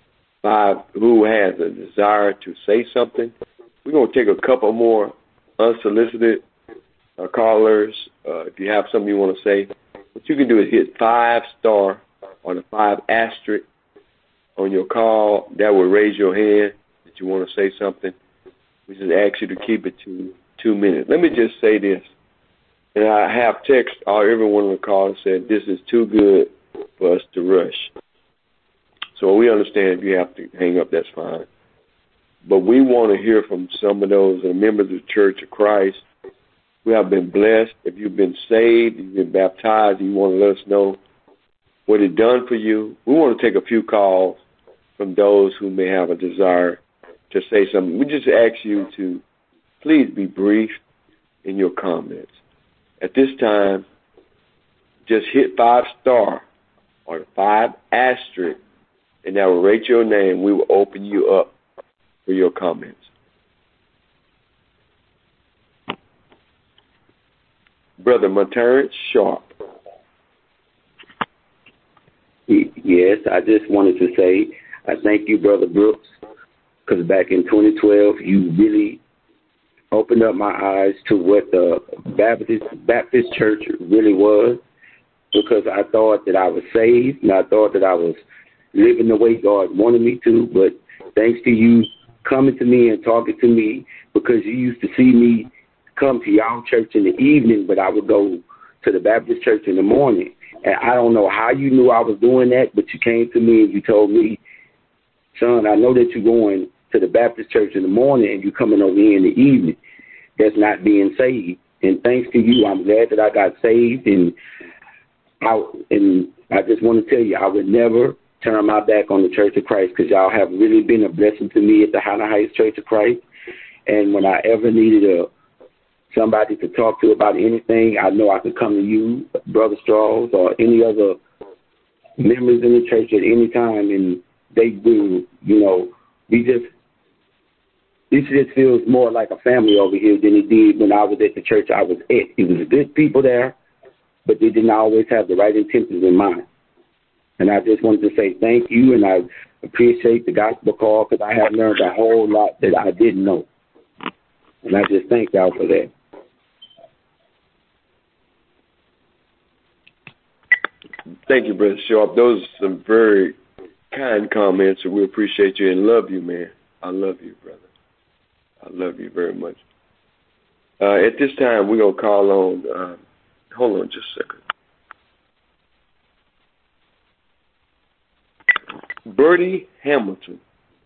a desire to say something. We're going to take a couple more unsolicited callers. If you have something you want to say, what you can do is hit 5 star or the 5 asterisk on your call. That will raise your hand that you want to say something. We just ask you to keep it to 2 minutes. Let me just say this. And I have text everyone on the call and said, this is too good for us to rush. So we understand if you have to hang up, that's fine. But we want to hear from some of those members of the Church of Christ who have been blessed. If you've been saved, you've been baptized, you want to let us know what it's done for you. We want to take a few calls from those who may have a desire to say something. We just ask you to please be brief in your comments. At this time, just hit 5 star or 5 asterisk, and that will rate your name. We will open you up for your comments. Brother Terrence Sharp. Yes, I just wanted to say I thank you, Brother Brooks, because back in 2012, you really opened up my eyes to what the Baptist church really was, because I thought that I was saved and I thought that I was living the way God wanted me to. But thanks to you coming to me and talking to me, because you used to see me come to y'all church in the evening, but I would go to the Baptist church in the morning. And I don't know how you knew I was doing that, but you came to me and you told me, son, I know that you're going to the Baptist church in the morning and you're coming over here in the evening. That's not being saved. And thanks to you, I'm glad that I got saved. And I just want to tell you, I would never turn my back on the Church of Christ, because y'all have really been a blessing to me at the Hannah Heights Church of Christ. And when I ever needed somebody to talk to about anything, I know I could come to you, Brother Strauss, or any other members in the church at any time, and they will, this just feels more like a family over here than it did when I was at the church I was at. It was good people there, but they didn't always have the right intentions in mind. And I just wanted to say thank you, and I appreciate the gospel call, because I have learned a whole lot that I didn't know. And I just thank y'all for that. Thank you, Brother Sharp. Those are some very kind comments, and we appreciate you and love you, man. I love you, brother. I love you very much. At this time, we're going to call on, hold on just a second. Bertie Hamilton.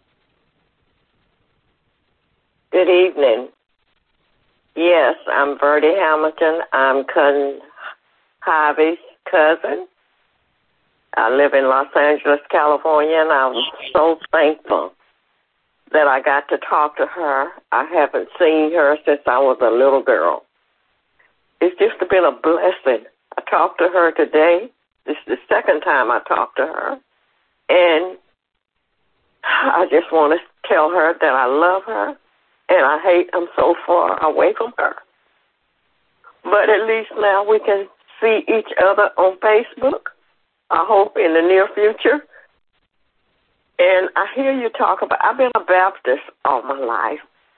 Good evening. Yes, I'm Bertie Hamilton. I'm Cousin Harvey's cousin. I live in Los Angeles, California, and I'm so thankful that I got to talk to her. I haven't seen her since I was a little girl. It's just been a blessing. I talked to her today. This is the second time I talked to her. And I just want to tell her that I love her, and I hate I'm so far away from her. But at least now we can see each other on Facebook, I hope in the near future. And I hear you talk about, I've been a Baptist all my life.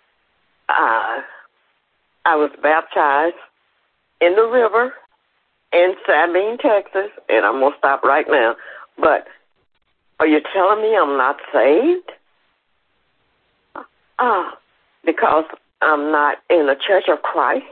I was baptized in the river in Sabine, Texas, and I'm going to stop right now. But are you telling me I'm not saved? Because I'm not in the Church of Christ?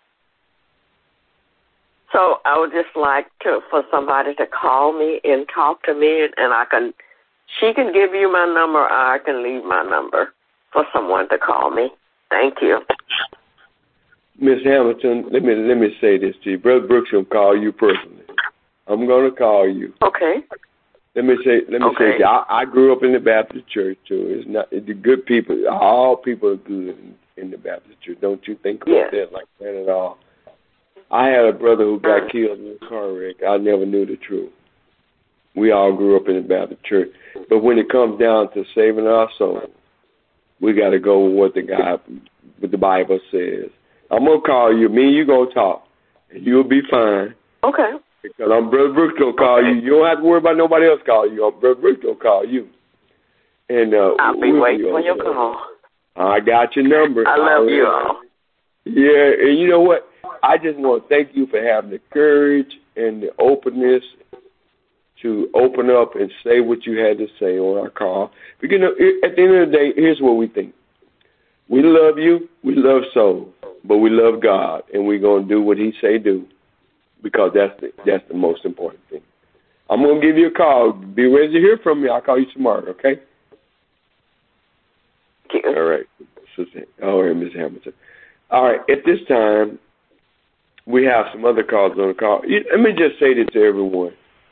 So I would just like for somebody to call me and talk to me, and she can give you my number, or I can leave my number for someone to call me. Thank you. Miss Hamilton, let me say this to you. Brother Brooks will call you personally. I'm going to call you. Okay. Let me say, I grew up in the Baptist church too. It's not the good people. All people are good in the Baptist church. Don't you think about that like that at all? I had a brother who got killed in a car wreck. I never knew the truth. We all grew up in the Baptist church, but when it comes down to saving our soul, we got to go with what the Bible says. I'm gonna call you. Me and you gonna talk, and you'll be fine. Okay. Because I'm Brother Brooks gonna call you. You don't have to worry about nobody else calling you. I'm Brother Brooks gonna call you. And I'll be waiting for your call. I got your number. I love you all. Yeah, and you know what? I just want to thank you for having the courage and the openness to open up and say what you had to say on our call. Because at the end of the day, here's what we think. We love you, we love souls, but we love God, and we're going to do what he say do, because that's the most important thing. I'm going to give you a call. Be ready to hear from me. I'll call you tomorrow, okay? Thank you. All right. All right, Ms. Hamilton. All right, at this time, we have some other calls on the call. Let me just say this to everyone.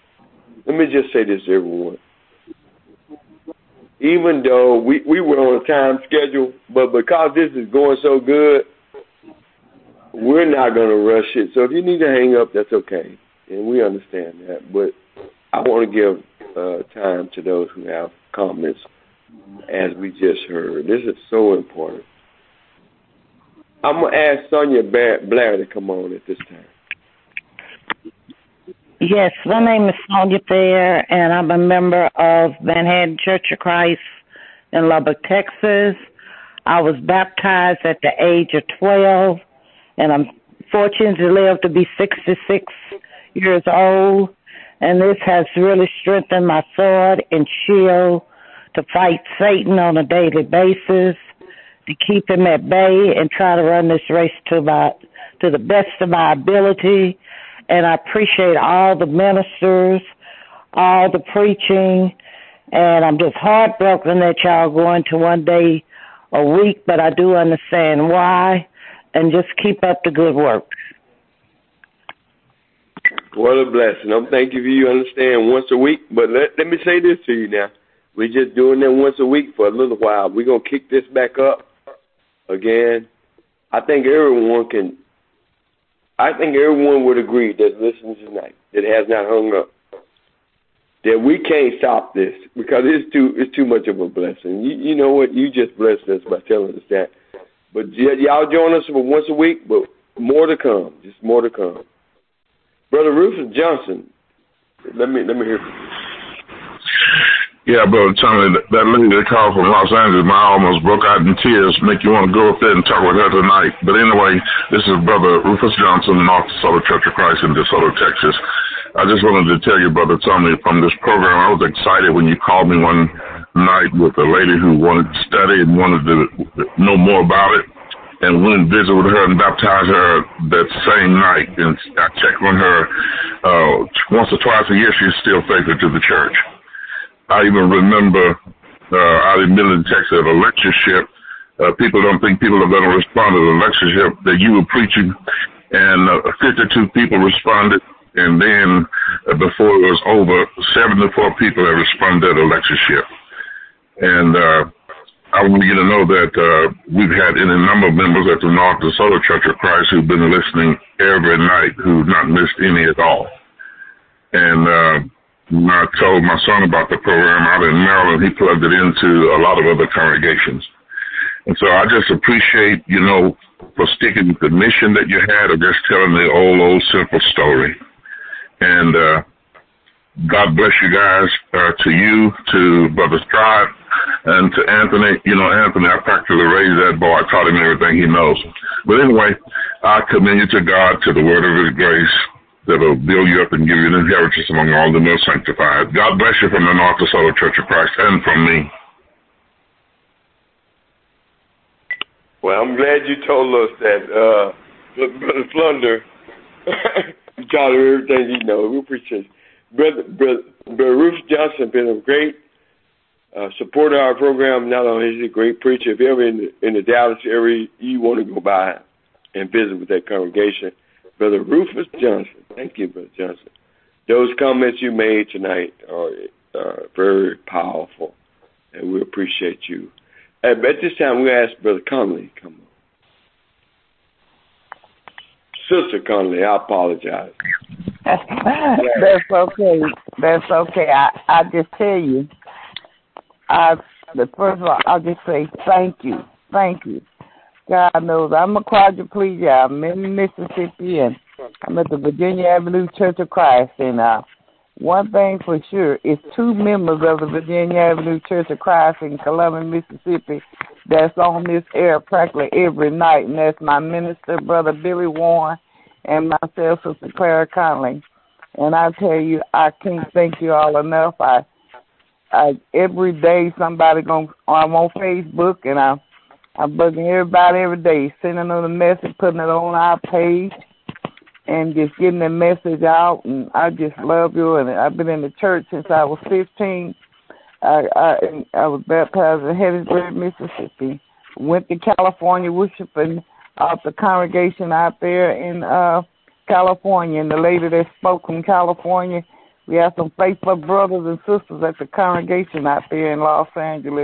Even though we were on a time schedule, but because this is going so good, we're not going to rush it. So if you need to hang up, that's okay, and we understand that. But I want to give time to those who have comments, as we just heard. This is so important. I'm going to ask Sonia Blair to come on at this time. Yes, my name is Sonia Thayer, and I'm a member of Manhattan Church of Christ in Lubbock, Texas. I was baptized at the age of 12, and I'm fortunate to live to be 66 years old. And this has really strengthened my sword and shield to fight Satan on a daily basis, to keep him at bay and try to run this race to the best of my ability. And I appreciate all the ministers, all the preaching, and I'm just heartbroken that y'all going to one day a week, but I do understand why, and just keep up the good work. What a blessing. I'm thanking you understand once a week, but let me say this to you now. We're just doing that once a week for a little while. We're going to kick this back up again. I think everyone would agree that's listening tonight, that has not hung up, that we can't stop this because it's too much of a blessing. You know what? You just blessed us by telling us that. But y'all join us for once a week, but more to come. Just more to come. Brother Rufus Johnson, let me hear from you. Yeah, Brother Tommy, that lady that called from Los Angeles, my almost broke out in tears, make you want to go up there and talk with her tonight. But anyway, this is Brother Rufus Johnson, North DeSoto Church of Christ in DeSoto, Texas. I just wanted to tell you, Brother Tommy, from this program, I was excited when you called me one night with a lady who wanted to study and wanted to know more about it, and went and visited with her and baptized her that same night. And I checked on her once or twice a year. She's still faithful to the church. I even remember out in Midland, Texas, at a lectureship. People don't think people are going to respond to the lectureship that you were preaching, and 52 people responded. And then before it was over, 74 people have responded to the lectureship. And I want you to know that we've had any number of members at the North DeSoto Church of Christ who've been listening every night, who've not missed any at all. And I told my son about the program out in Maryland. He plugged it into a lot of other congregations. And so I just appreciate, for sticking with the mission that you had of just telling the old simple story. And God bless you guys, to you, to Brother Scott, and to Anthony. Anthony, I practically raised that boy. I taught him everything he knows. But anyway, I commend you to God, to the word of his grace that will build you up and give you an inheritance among all the most sanctified. God bless you from the North DeSoto Church of Christ and from me. Well, I'm glad you told us that, Brother Flunder. You taught him everything he knows. We appreciate it. Brother Rufus Johnson been a great supporter of our program. Not only is he a great preacher, if you're ever in the Dallas area, you want to go by and visit with that congregation. Brother Rufus Johnson. Thank you, Brother Johnson. Those comments you made tonight are very powerful, and we appreciate you. At this time, we ask Brother Conley to come on. Sister Conley, I apologize. That's okay. That's okay. I just tell you, first of all, I'll just say thank you. Thank you. God knows I'm a quadriplegic. I'm in Mississippi, and I'm at the Virginia Avenue Church of Christ. And one thing for sure, it's 2 members of the Virginia Avenue Church of Christ in Columbia, Mississippi, that's on this air practically every night, and that's my minister, Brother Billy Warren, and myself, Sister Clara Conley. And I tell you, I can't thank you all enough. I every day somebody I'm on Facebook, and I'm bugging everybody every day, sending them a message, putting it on our page, and just getting the message out. And I just love you. And I've been in the church since I was 15. I was baptized in Hattiesburg, Mississippi. Went to California worshiping out the congregation out there in California. And the lady that spoke from California, we had some faithful brothers and sisters at the congregation out there in Los Angeles.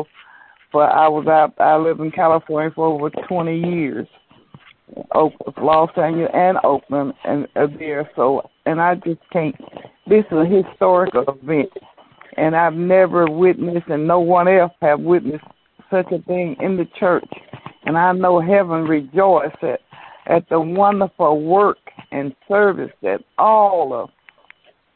I lived in California for over 20 years, Los Angeles and Oakland, and there. So, and I just can't. This is a historical event, and I've never witnessed, and no one else have witnessed such a thing in the church. And I know heaven rejoiced at the wonderful work and service that all of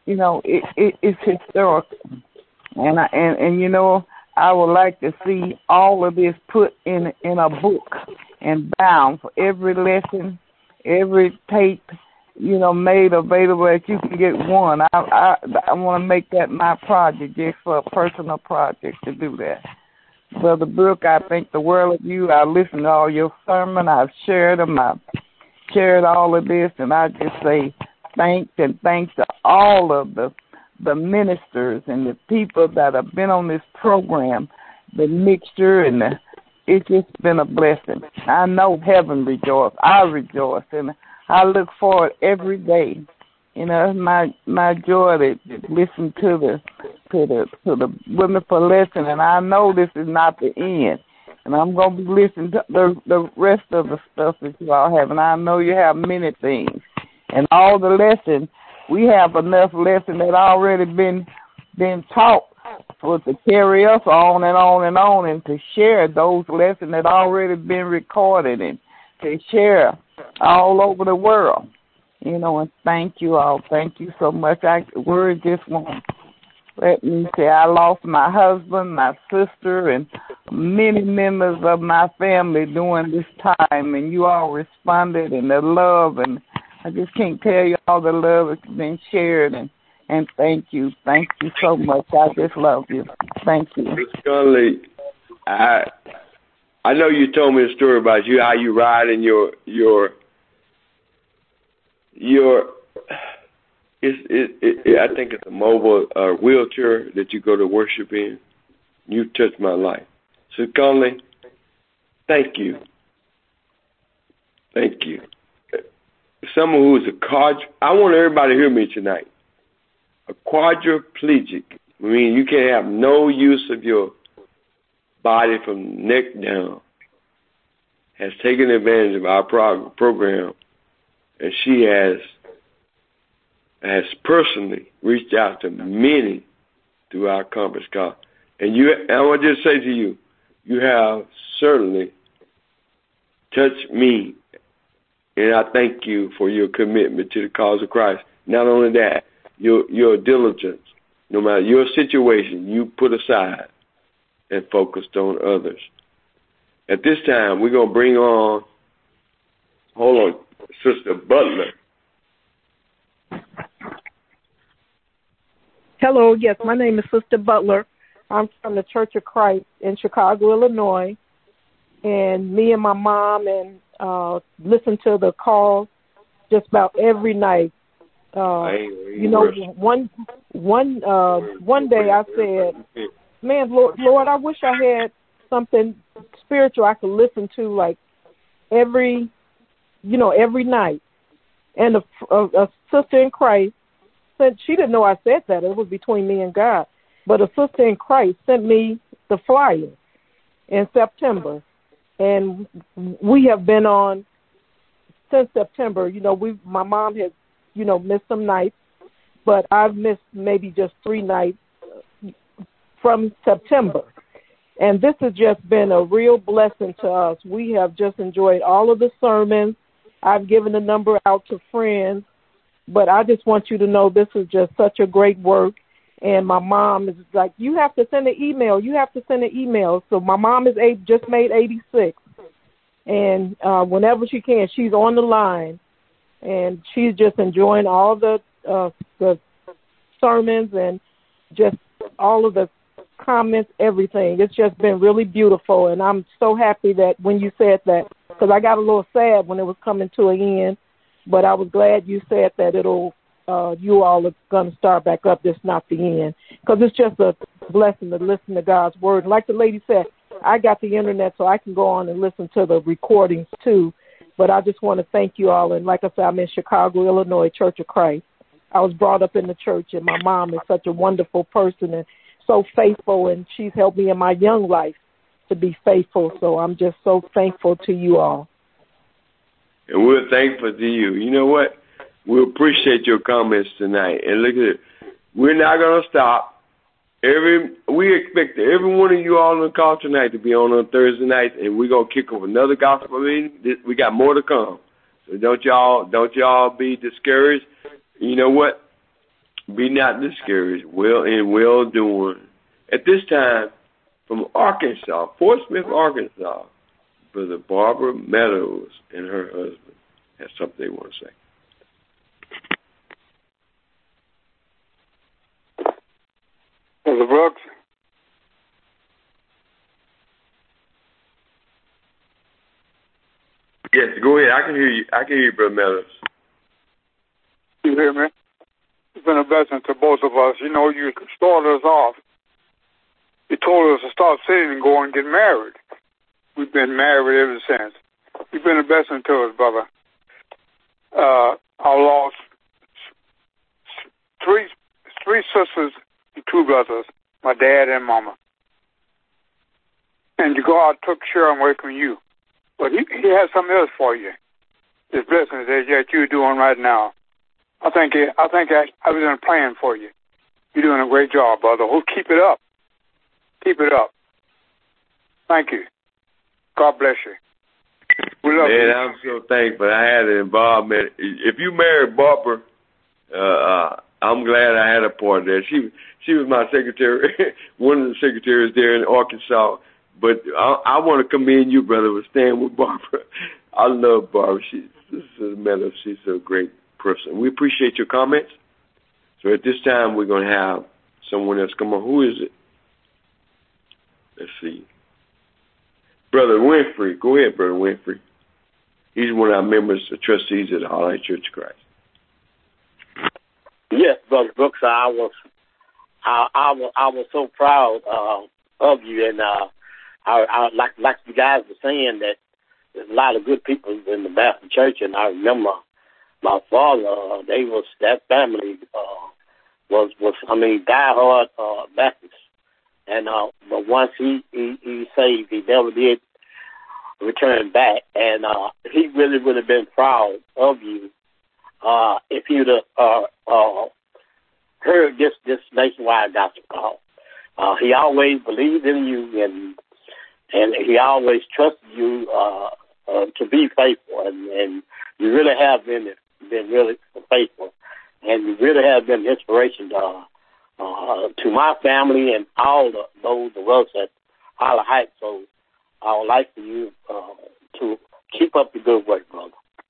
it's historical. And you know, I would like to see all of this put in a book and bound for every lesson, every tape, made available that you can get one. I want to make that my project, just for a personal project to do that. Brother Brooke, I thank the world of you. I listened to all your sermon. I've shared them. I've shared all of this, and I just say thanks to all of the ministers and the people that have been on this program, the mixture, and it's just been a blessing. I know heaven rejoice. I rejoice, and I look forward every day. It's my joy to listen to the wonderful lesson, and I know this is not the end. And I'm going to be listening to the rest of the stuff that you all have, and I know you have many things. And all the lessons, we have enough lesson that already been taught for to carry us on and on and on, and to share those lessons that already been recorded and to share all over the world. And thank you all. Thank you so much. Words just won't let me say I lost my husband, my sister, and many members of my family during this time, and you all responded, and the love, and I just can't tell you all the love that's been shared, and thank you. Thank you so much. I just love you. Thank you. Mr. Conley, I know you told me a story about you, how you ride in your I think it's a mobile wheelchair that you go to worship in. You've touched my life. So, Conley, thank you. Thank you. Someone who is I want everybody to hear me tonight. A quadriplegic, I mean, you can't have no use of your body from neck down, has taken advantage of our program, and she has personally reached out to many through our conference call. And I want to just say to you, you have certainly touched me, and I thank you for your commitment to the cause of Christ. Not only that, your diligence, no matter your situation, you put aside and focused on others. At this time, we're going to bring on, Sister Butler. Hello, yes, my name is Sister Butler. I'm from the Church of Christ in Chicago, Illinois. And me and my mom listen to the calls just about every night. One day I said, man, Lord, I wish I had something spiritual I could listen to like every night. And a sister in Christ said, she didn't know I said that. It was between me and God. But a sister in Christ sent me the flyer in September. And we have been on since September. My mom has, missed some nights, but I've missed maybe just 3 nights from September. And this has just been a real blessing to us. We have just enjoyed all of the sermons. I've given the number out to friends, but I just want you to know this is just such a great work. And my mom is like, you have to send an email. You have to send an email. So my mom is just made 86. And whenever she can, she's on the line. And she's just enjoying all the sermons and just all of the comments, everything. It's just been really beautiful. And I'm so happy that when you said that, because I got a little sad when it was coming to an end. But I was glad you said that you all are going to start back up. It's not the end. Because it's just a blessing to listen to God's word. And like the lady said, I got the internet so I can go on and listen to the recordings too. But I just want to thank you all. And like I said, I'm in Chicago, Illinois, Church of Christ. I was brought up in the church, and my mom is such a wonderful person and so faithful, and she's helped me in my young life to be faithful. So I'm just so thankful to you all. And we're thankful to you. You know what? We appreciate your comments tonight. And look at it. We're not going to stop. We expect every one of you all on the call tonight to be on Thursday night, and we're going to kick off another gospel meeting. We got more to come. So don't y'all be discouraged. You know what? Be not discouraged. Well doing. At this time, from Arkansas, Fort Smith, Arkansas, Brother Barbara Meadows and her husband have something they want to say. Brother Brooks. Yes, go ahead. I can hear you. I can hear you, Brother Meadows. You hear me? It's been a blessing to both of us. You know, you started us off. You told us to start sitting and go and get married. We've been married ever since. You've been a blessing to us, brother. I lost three sisters and 2 brothers, my dad and mama. And God took Sharon away from you. But he has something else for you. This blessing that you're doing right now. I think I was in a plan for you. You're doing a great job, brother. Keep it up. Keep it up. Thank you. God bless you. We love you. I'm so thankful. I had an involvement. If you married Barbara, I'm glad I had a part there. She was my secretary, one of the secretaries there in Arkansas. But I want to commend you, brother, for staying with Barbara. I love Barbara. She's a great person. We appreciate your comments. So at this time, we're going to have someone else come on. Who is it? Let's see. Brother Winfrey. Go ahead, Brother Winfrey. He's one of our members, the trustees of the Highlight Church of Christ. Yes, Brother Brooks, I was so proud of you, and I like you guys were saying that there's a lot of good people in the Baptist church, and I remember my father. That family was diehard Baptist, and but once he saved, he never did return back, and he really would have been proud of you if you'd heard this nationwide gospel call. He always believed in you, and he always trusted you to be faithful, and you really have been really faithful, and you really have been inspiration to my family and all those of us at Hollow Heights. So I would like for you to keep up the good work, brother.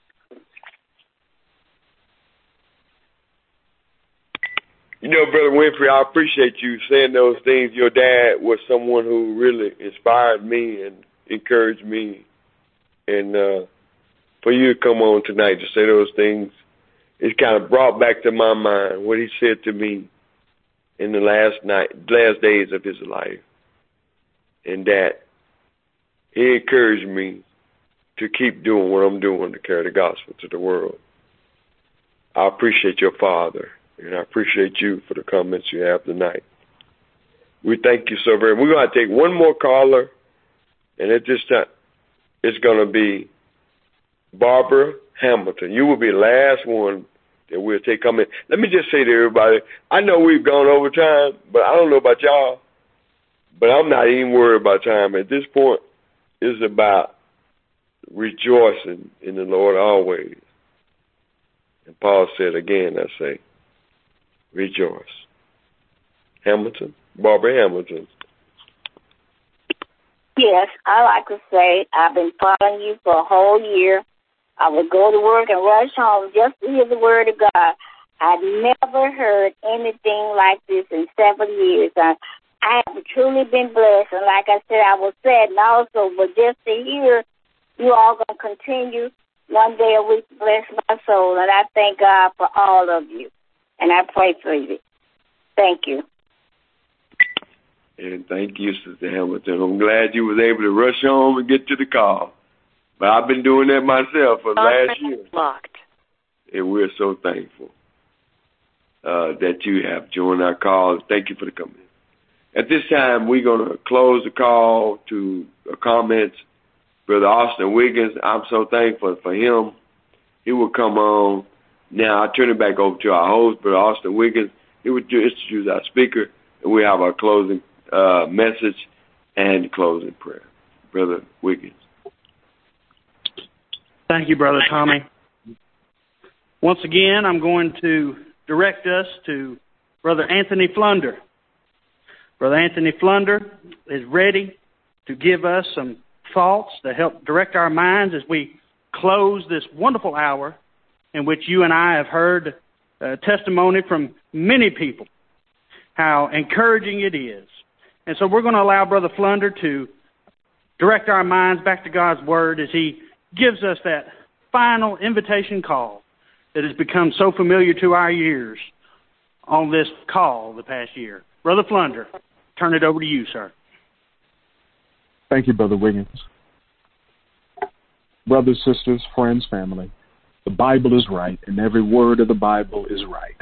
You know, Brother Winfrey, I appreciate you saying those things. Your dad was someone who really inspired me and encouraged me. And for you to come on tonight to say those things, it's kind of brought back to my mind what he said to me in the last days of his life. And that he encouraged me to keep doing what I'm doing to carry the gospel to the world. I appreciate your father. And I appreciate you for the comments you have tonight. We thank you so very much. We're going to take one more caller, and at this time, it's going to be Barbara Hamilton. You will be the last one that we'll take comment. Let me just say to everybody, I know we've gone over time, but I don't know about y'all, but I'm not even worried about time. At this point, it's about rejoicing in the Lord always. And Paul said again, I say, rejoice. Hamilton, Barbara Hamilton. Yes, I like to say I've been following you for a whole year. I would go to work and rush home just to hear the word of God. I've never heard anything like this in 7 years. I have truly been blessed, and like I said, I was saddened also, but just to hear you all going to continue one day a week to bless my soul, and I thank God for all of you. And I pray for you. Thank you. And thank you, Sister Hamilton. I'm glad you was able to rush home and get to the call. But I've been doing that myself for the last year. Locked. And we're so thankful that you have joined our call. Thank you for the comment. At this time, we're going to close the call to comments. Brother Austin Wiggins, I'm so thankful for him. He will come on. Now, I turn it back over to our host, Brother Austin Wiggins. He would introduce our speaker, and we have our closing message and closing prayer. Brother Wiggins. Thank you, Brother Tommy. Once again, I'm going to direct us to Brother Anthony Flunder. Brother Anthony Flunder is ready to give us some thoughts to help direct our minds as we close this wonderful hour in which you and I have heard testimony from many people, how encouraging it is. And so we're going to allow Brother Flunder to direct our minds back to God's Word as he gives us that final invitation call that has become so familiar to our ears on this call the past year. Brother Flunder, turn it over to you, sir. Thank you, Brother Wiggins. Brothers, sisters, friends, family, the Bible is right, and every word of the Bible is right.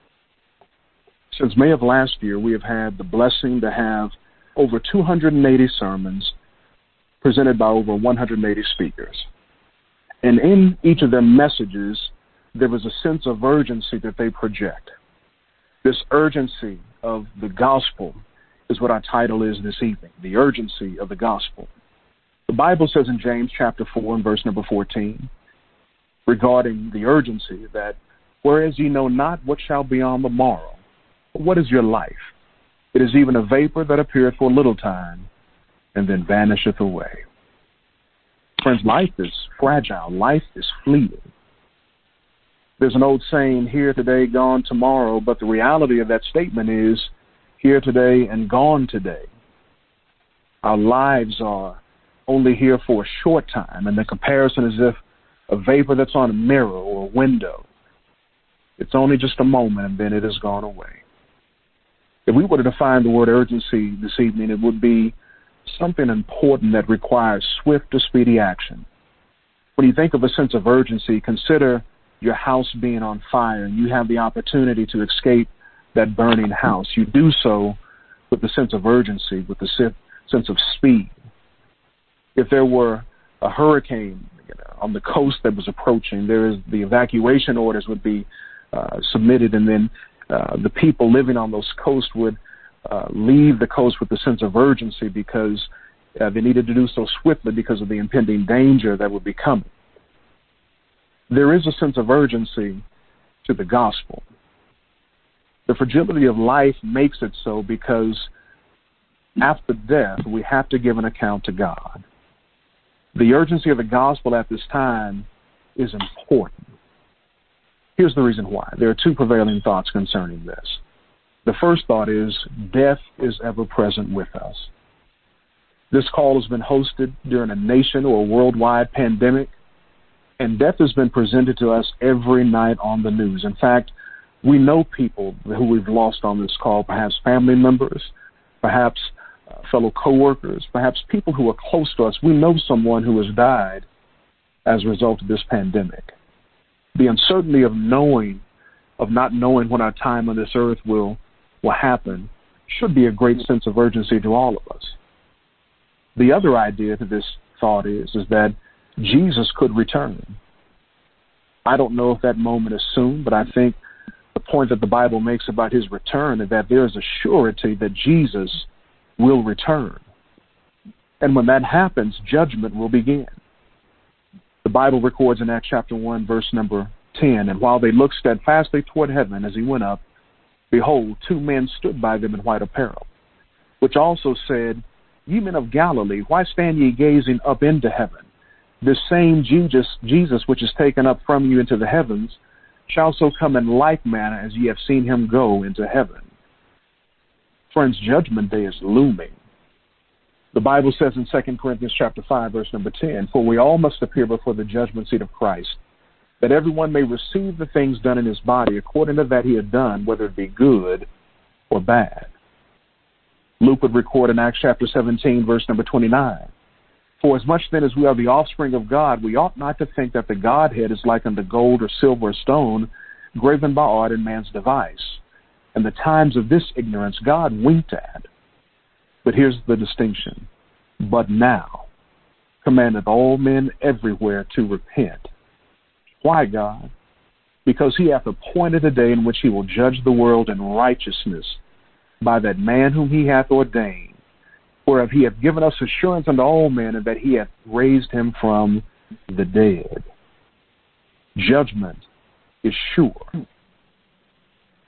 Since May of last year, we have had the blessing to have over 280 sermons presented by over 180 speakers. And in each of their messages, there was a sense of urgency that they project. This urgency of the gospel is what our title is this evening, the urgency of the gospel. The Bible says in James chapter 4 and verse number 14, regarding the urgency, that whereas ye know not what shall be on the morrow, but what is your life? It is even a vapor that appeareth for a little time, and then vanisheth away. Friends, life is fragile. Life is fleeting. There's an old saying, here today, gone tomorrow, but the reality of that statement is here today and gone today. Our lives are only here for a short time, and the comparison is if a vapor that's on a mirror or a window. It's only just a moment, and then it has gone away. If we were to define the word urgency this evening, it would be something important that requires swift or speedy action. When you think of a sense of urgency, consider your house being on fire and you have the opportunity to escape that burning house. You do so with the sense of urgency, with the sense of speed. If there were a hurricane on the coast that was approaching, the evacuation orders would be submitted, and then the people living on those coasts would leave the coast with a sense of urgency because they needed to do so swiftly because of the impending danger that would be coming. There is a sense of urgency to the gospel. The fragility of life makes it so because after death, we have to give an account to God. The urgency of the gospel at this time is important. Here's the reason why. There are two prevailing thoughts concerning this. The first thought is death is ever present with us. This call has been hosted during a nation or a worldwide pandemic, and death has been presented to us every night on the news. In fact, we know people who we've lost on this call, perhaps family members, perhaps fellow coworkers, perhaps people who are close to us. We know someone who has died as a result of this pandemic. The uncertainty of not knowing when our time on this earth will happen should be a great sense of urgency to all of us. The other idea to this thought is that Jesus could return. I don't know if that moment is soon, but I think the point that the Bible makes about his return is that there is a surety that Jesus will return. And when that happens, judgment will begin. The Bible records in Acts chapter 1, verse number 10, and while they looked steadfastly toward heaven as he went up, behold, two men stood by them in white apparel, which also said, Ye men of Galilee, why stand ye gazing up into heaven? This same Jesus which is taken up from you into the heavens shall so come in like manner as ye have seen him go into heaven. Friends, judgment day is looming. The Bible says in 2 Corinthians chapter 5, verse number 10, For we all must appear before the judgment seat of Christ, that everyone may receive the things done in his body according to that he had done, whether it be good or bad. Luke would record in Acts chapter 17, verse number 29, For as much then as we are the offspring of God, we ought not to think that the Godhead is like unto gold or silver or stone, graven by art and man's device. And the times of this ignorance God winked at. But here's the distinction. But now commandeth all men everywhere to repent. Why, God? Because he hath appointed a day in which he will judge the world in righteousness by that man whom he hath ordained, whereof he hath given us assurance unto all men, and that he hath raised him from the dead. Judgment is sure.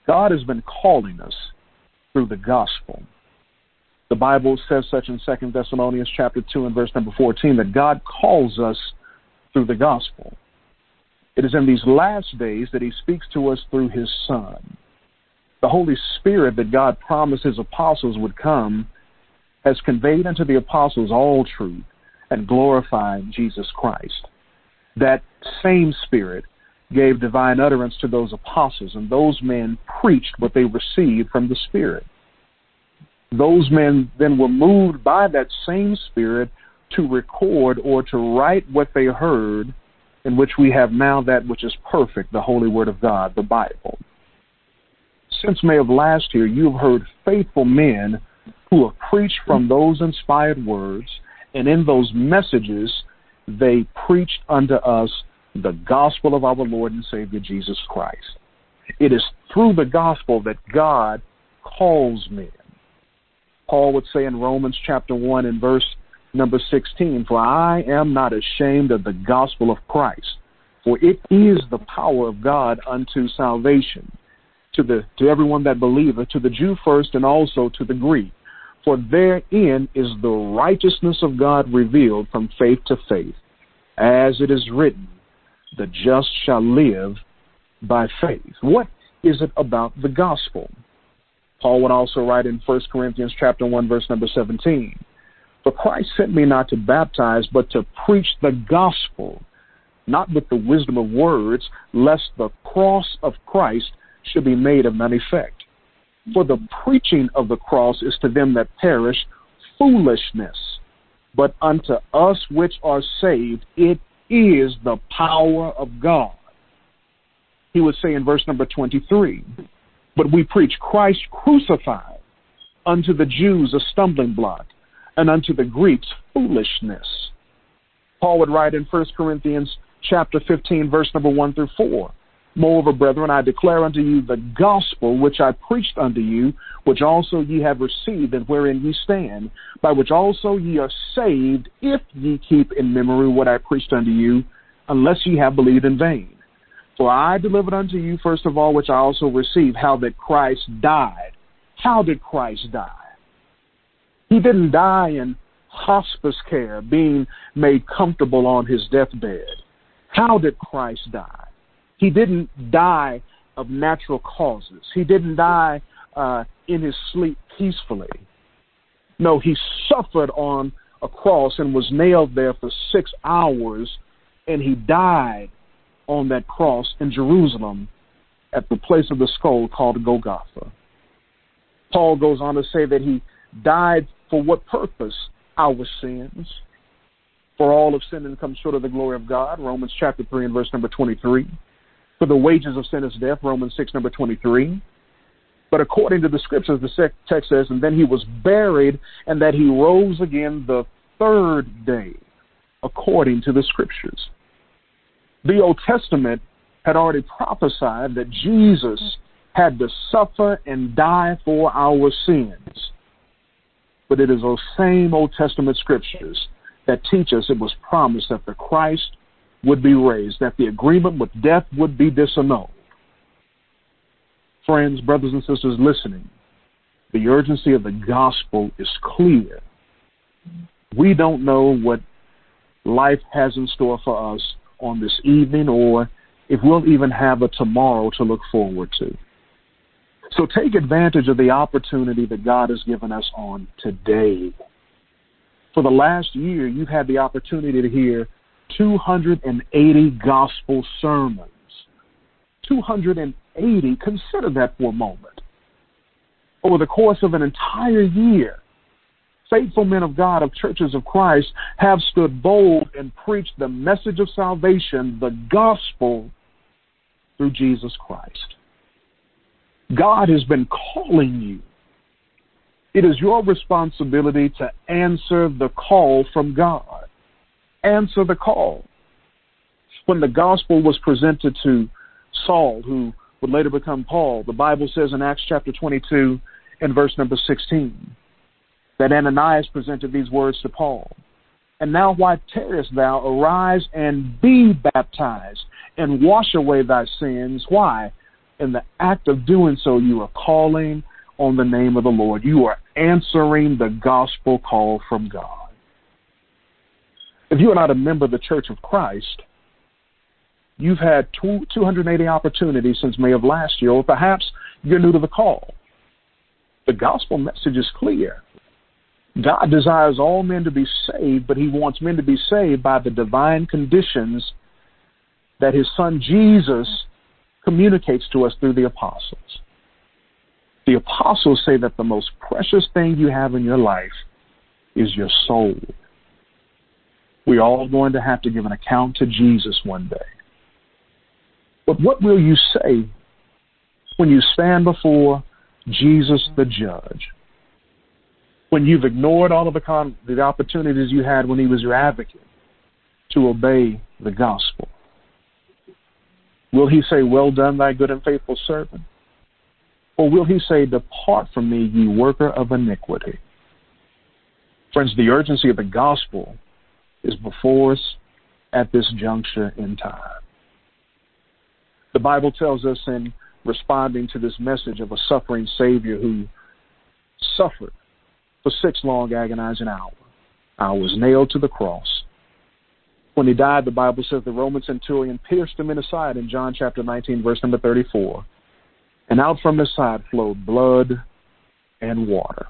God has been calling us through the gospel. The Bible says such in 2 Thessalonians chapter 2 and verse number 14, that God calls us through the gospel. It is in these last days that he speaks to us through his Son. The Holy Spirit that God promised his apostles would come has conveyed unto the apostles all truth and glorified Jesus Christ. That same Spirit gave divine utterance to those apostles, and those men preached what they received from the Spirit. Those men then were moved by that same Spirit to record or to write what they heard, in which we have now that which is perfect, the Holy Word of God, the Bible. Since May of last year, you have heard faithful men who have preached from those inspired words, and in those messages, they preached unto us the gospel of our Lord and Savior Jesus Christ. It is through the gospel that God calls men. Paul would say in Romans chapter 1 and verse number 16, "For I am not ashamed of the gospel of Christ, for it is the power of God unto salvation, to everyone that believeth, to the Jew first and also to the Greek. For therein is the righteousness of God revealed from faith to faith. As it is written, the just shall live by faith." What is it about the gospel? Paul would also write in 1 Corinthians chapter 1, verse number 17, "For Christ sent me not to baptize, but to preach the gospel, not with the wisdom of words, lest the cross of Christ should be made of none effect. For the preaching of the cross is to them that perish foolishness, but unto us which are saved it is the power of God." He would say in verse number 23, "But we preach Christ crucified, unto the Jews a stumbling block, and unto the Greeks foolishness." Paul would write in 1 Corinthians chapter 15, verse number 1 through 4, "Moreover, brethren, I declare unto you the gospel which I preached unto you, which also ye have received, and wherein ye stand, by which also ye are saved, if ye keep in memory what I preached unto you, unless ye have believed in vain. For I delivered unto you first of all which I also received, how that Christ died." How did Christ die? He didn't die in hospice care, being made comfortable on his deathbed. How did Christ die? He didn't die of natural causes. He didn't die in his sleep peacefully. No, he suffered on a cross and was nailed there for 6 hours, and he died on that cross in Jerusalem at the place of the skull called Golgotha. Paul goes on to say that he died for what purpose? Our sins. For all have sinned and come short of the glory of God, Romans chapter 3 and verse number 23. For the wages of sin is death, Romans 6, number 23. But according to the scriptures, the text says, "And then he was buried, and that he rose again the third day," according to the scriptures. The Old Testament had already prophesied that Jesus had to suffer and die for our sins. But it is those same Old Testament scriptures that teach us it was promised that the Christ would be raised, that the agreement with death would be disannulled. Friends, brothers and sisters listening, the urgency of the gospel is clear. We don't know what life has in store for us on this evening, or if we'll even have a tomorrow to look forward to. So take advantage of the opportunity that God has given us on today. For the last year, you've had the opportunity to hear 280 gospel sermons. 280, consider that for a moment. Over the course of an entire year, faithful men of God of churches of Christ have stood bold and preached the message of salvation, the gospel, through Jesus Christ. God has been calling you. It is your responsibility to answer the call from God. Answer the call. When the gospel was presented to Saul, who would later become Paul, the Bible says in Acts chapter 22 and verse number 16, that Ananias presented these words to Paul. "And now why tarriest thou? Arise and be baptized, and wash away thy sins." Why? In the act of doing so, you are calling on the name of the Lord. You are answering the gospel call from God. If you are not a member of the Church of Christ, you've had 280 opportunities since May of last year, or perhaps you're new to the call. The gospel message is clear. God desires all men to be saved, but he wants men to be saved by the divine conditions that his son Jesus communicates to us through the apostles. The apostles say that the most precious thing you have in your life is your soul. We're all going to have to give an account to Jesus one day. But what will you say when you stand before Jesus the judge? When you've ignored all of the opportunities you had when he was your advocate to obey the gospel? Will he say, "Well done, thy good and faithful servant"? Or will he say, "Depart from me, ye worker of iniquity"? Friends, the urgency of the gospel is before us at this juncture in time. The Bible tells us in responding to this message of a suffering Savior who suffered for 6 long agonizing hours, nailed to the cross. When he died, the Bible says the Roman centurion pierced him in the side in John chapter 19, verse number 34. And out from his side flowed blood and water.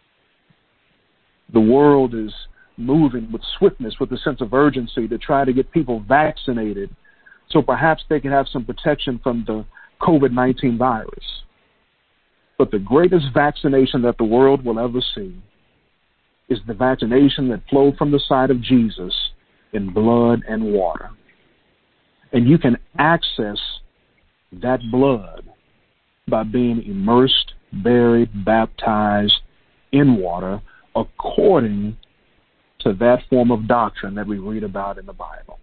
The world is moving with swiftness, with a sense of urgency to try to get people vaccinated so perhaps they can have some protection from the COVID-19 virus. But the greatest vaccination that the world will ever see is the vaccination that flowed from the side of Jesus in blood and water. And you can access that blood by being immersed, buried, baptized in water according to that form of doctrine that we read about in the Bible.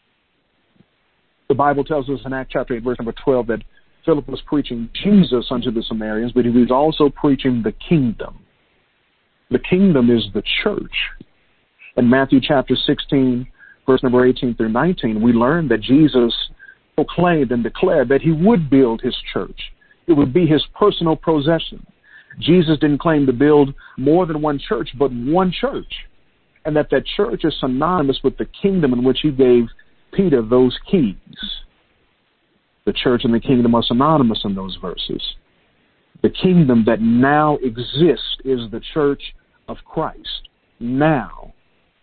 The Bible tells us in Acts chapter 8, verse number 12, that Philip was preaching Jesus unto the Samaritans, but he was also preaching the kingdom. The kingdom is the church. In Matthew chapter 16, verse number 18 through 19, we learn that Jesus proclaimed and declared that he would build his church. It would be his personal possession. Jesus didn't claim to build more than one church, but one church. And that church is synonymous with the kingdom in which he gave Peter those keys. The church and the kingdom are synonymous in those verses. The kingdom that now exists is the church of Christ. Now,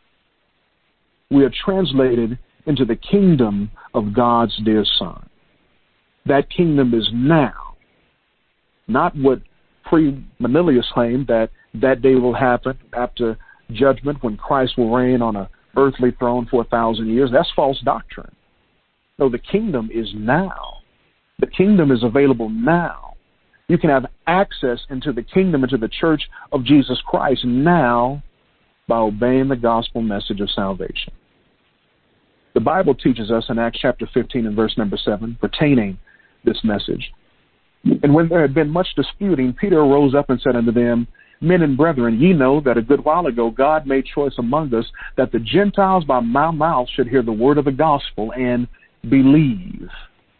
we are translated into the kingdom of God's dear Son. That kingdom is now, not what premillennialists claim that day will happen after judgment when Christ will reign on an earthly throne for 1,000 years. That's false doctrine. No, the kingdom is now. The kingdom is available now. You can have access into the kingdom, into the church of Jesus Christ now by obeying the gospel message of salvation. The Bible teaches us in Acts chapter 15 and verse number 7 pertaining this message. And when there had been much disputing, Peter arose up and said unto them, Men and brethren, ye know that a good while ago God made choice among us that the Gentiles by my mouth should hear the word of the gospel and believe.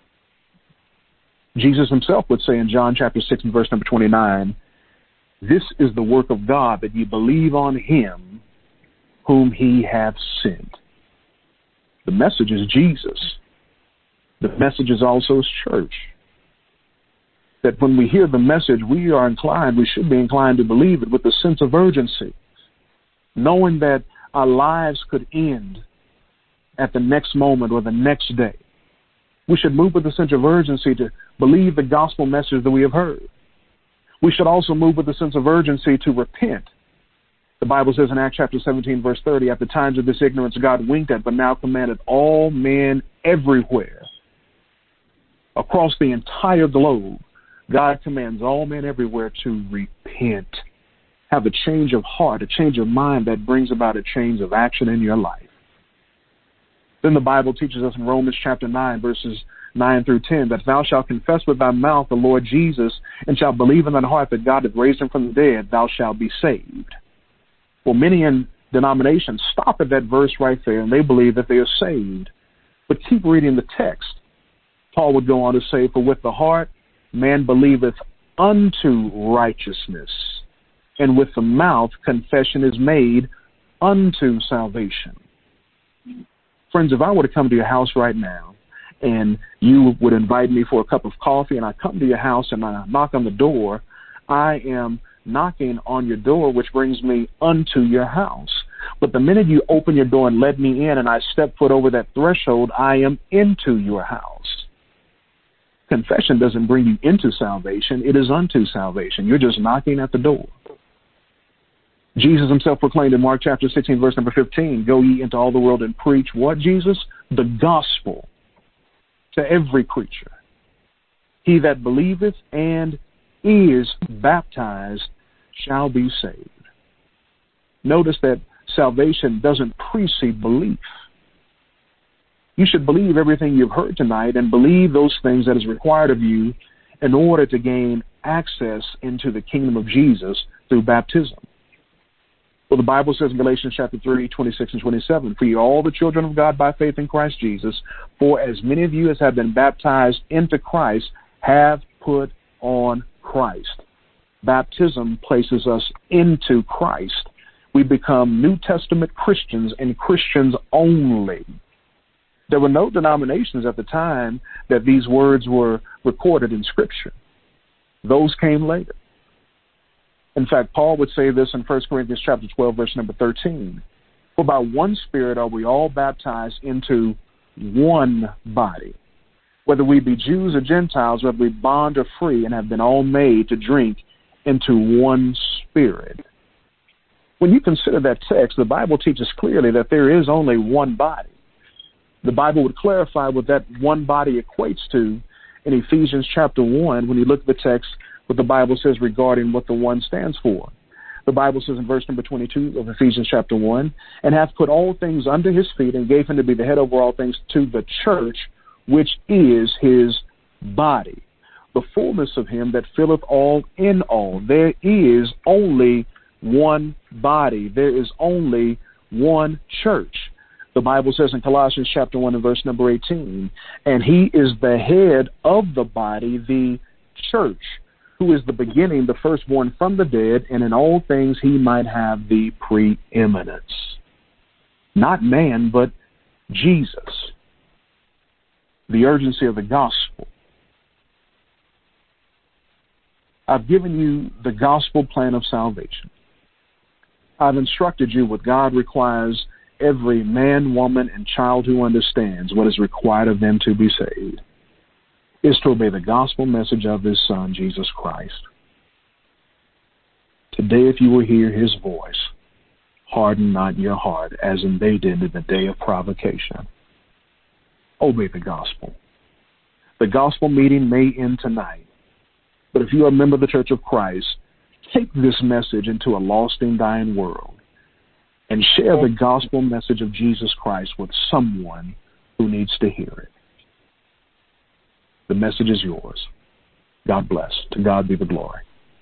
Jesus himself would say in John chapter 6 and verse number 29, This is the work of God, that ye believe on him whom he hath sent. The message is Jesus. The message is also his church. That when we hear the message, we should be inclined to believe it with a sense of urgency, knowing that our lives could end at the next moment or the next day. We should move with a sense of urgency to believe the gospel message that we have heard. We should also move with a sense of urgency to repent. The Bible says in Acts chapter 17, verse 30, At the times of this ignorance God winked at, but now commanded all men everywhere. Across the entire globe, God commands all men everywhere to repent. Have a change of heart, a change of mind that brings about a change of action in your life. Then the Bible teaches us in Romans chapter 9, verses 9 through 10, that thou shalt confess with thy mouth the Lord Jesus, and shalt believe in thine heart that God hath raised him from the dead, thou shalt be saved. Well, many in denominations stop at that verse right there, and they believe that they are saved. But keep reading the text. Paul would go on to say, For with the heart man believeth unto righteousness, and with the mouth confession is made unto salvation. Friends, if I were to come to your house right now and you would invite me for a cup of coffee, and I come to your house and I knock on the door, I am knocking on your door, which brings me unto your house. But the minute you open your door and let me in and I step foot over that threshold, I am into your house. Confession doesn't bring you into salvation. It is unto salvation. You're just knocking at the door. Jesus himself proclaimed in Mark chapter 16, verse number 15, go ye into all the world and preach what, Jesus? The gospel to every creature. He that believeth and is baptized shall be saved. Notice that salvation doesn't precede belief. You should believe everything you've heard tonight and believe those things that is required of you in order to gain access into the kingdom of Jesus through baptism. Well, the Bible says in Galatians chapter 3, 26 and 27, for you are all the children of God by faith in Christ Jesus, for as many of you as have been baptized into Christ have put on Christ. Baptism places us into Christ. We become New Testament Christians and Christians only. There were no denominations at the time that these words were recorded in Scripture. Those came later. In fact, Paul would say this in 1 Corinthians chapter 12, verse number 13. For by one Spirit are we all baptized into one body, whether we be Jews or Gentiles, whether we bond or free, and have been all made to drink into one Spirit. When you consider that text, the Bible teaches clearly that there is only one body. The Bible would clarify what that one body equates to in Ephesians chapter 1 when you look at the text, what the Bible says regarding what the one stands for. The Bible says in verse number 22 of Ephesians chapter 1, and hath put all things under his feet and gave him to be the head over all things to the church, which is his body, the fullness of him that filleth all in all. There is only one body. There is only one church. The Bible says in Colossians chapter 1 and verse number 18, and he is the head of the body, the church, who is the beginning, the firstborn from the dead, and in all things he might have the preeminence. Not man, but Jesus. The urgency of the gospel. I've given you the gospel plan of salvation. I've instructed you what God requires every man, woman, and child who understands what is required of them to be saved is to obey the gospel message of his Son, Jesus Christ. Today, if you will hear his voice, harden not your heart, as in they did in the day of provocation. Obey the gospel. The gospel meeting may end tonight, but if you are a member of the Church of Christ, take this message into a lost and dying world and share the gospel message of Jesus Christ with someone who needs to hear it. The message is yours. God bless. To God be the glory.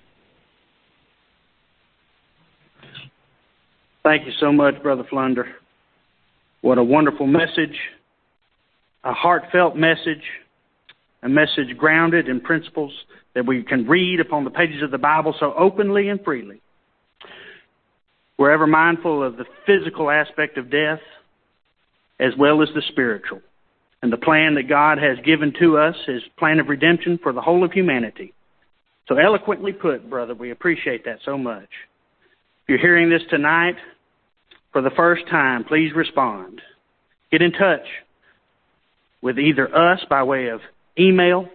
Thank you so much, Brother Flunder. What a wonderful message, a heartfelt message, a message grounded in principles that we can read upon the pages of the Bible so openly and freely. We're ever mindful of the physical aspect of death as well as the spiritual, and the plan that God has given to us, his plan of redemption for the whole of humanity. So eloquently put, brother, we appreciate that so much. If you're hearing this tonight for the first time, please respond. Get in touch with either us by way of email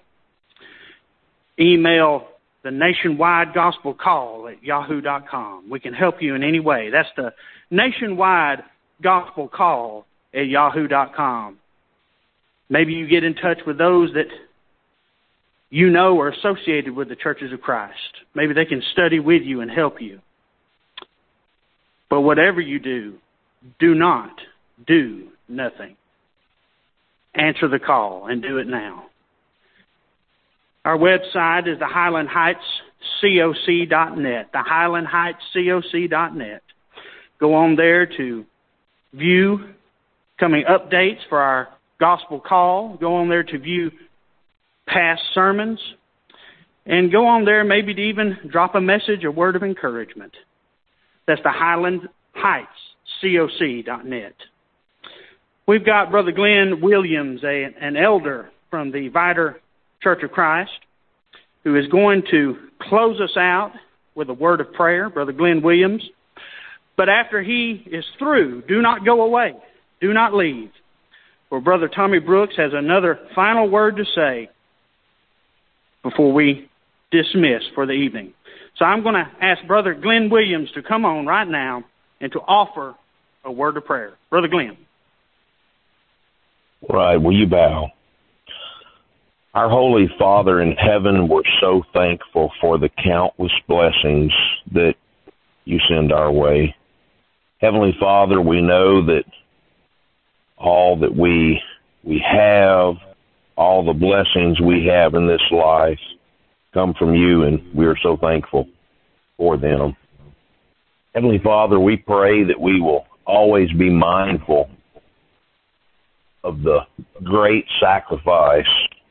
the Nationwide Gospel Call at yahoo.com. We can help you in any way. That's the Nationwide Gospel Call at yahoo.com. Maybe you get in touch with those that you know are associated with the Churches of Christ. Maybe they can study with you and help you. But whatever you do, do not do nothing. Answer the call and do it now. Our website is the HighlandHeightsCoc.net, the HighlandHeightsCoc.net. Go on there to view coming updates for our gospel call. Go on there to view past sermons. and go on there maybe to even drop a message, a word of encouragement. That's the Highland Heights, COC.net. We've got Brother Glenn Williams, an elder from the Vider Church of Christ, who is going to close us out with a word of prayer, Brother Glenn Williams. But after he is through, do not go away. Do not leave. For Brother Tommy Brooks has another final word to say before we dismiss for the evening. So I'm going to ask Brother Glenn Williams to come on right now and to offer a word of prayer. Brother Glenn. Right, will you bow? Our Holy Father in heaven, we're so thankful for the countless blessings that you send our way. Heavenly Father, we know that all that we have, all the blessings we have in this life come from you, and we are so thankful for them. Heavenly Father, we pray that we will always be mindful of the great sacrifice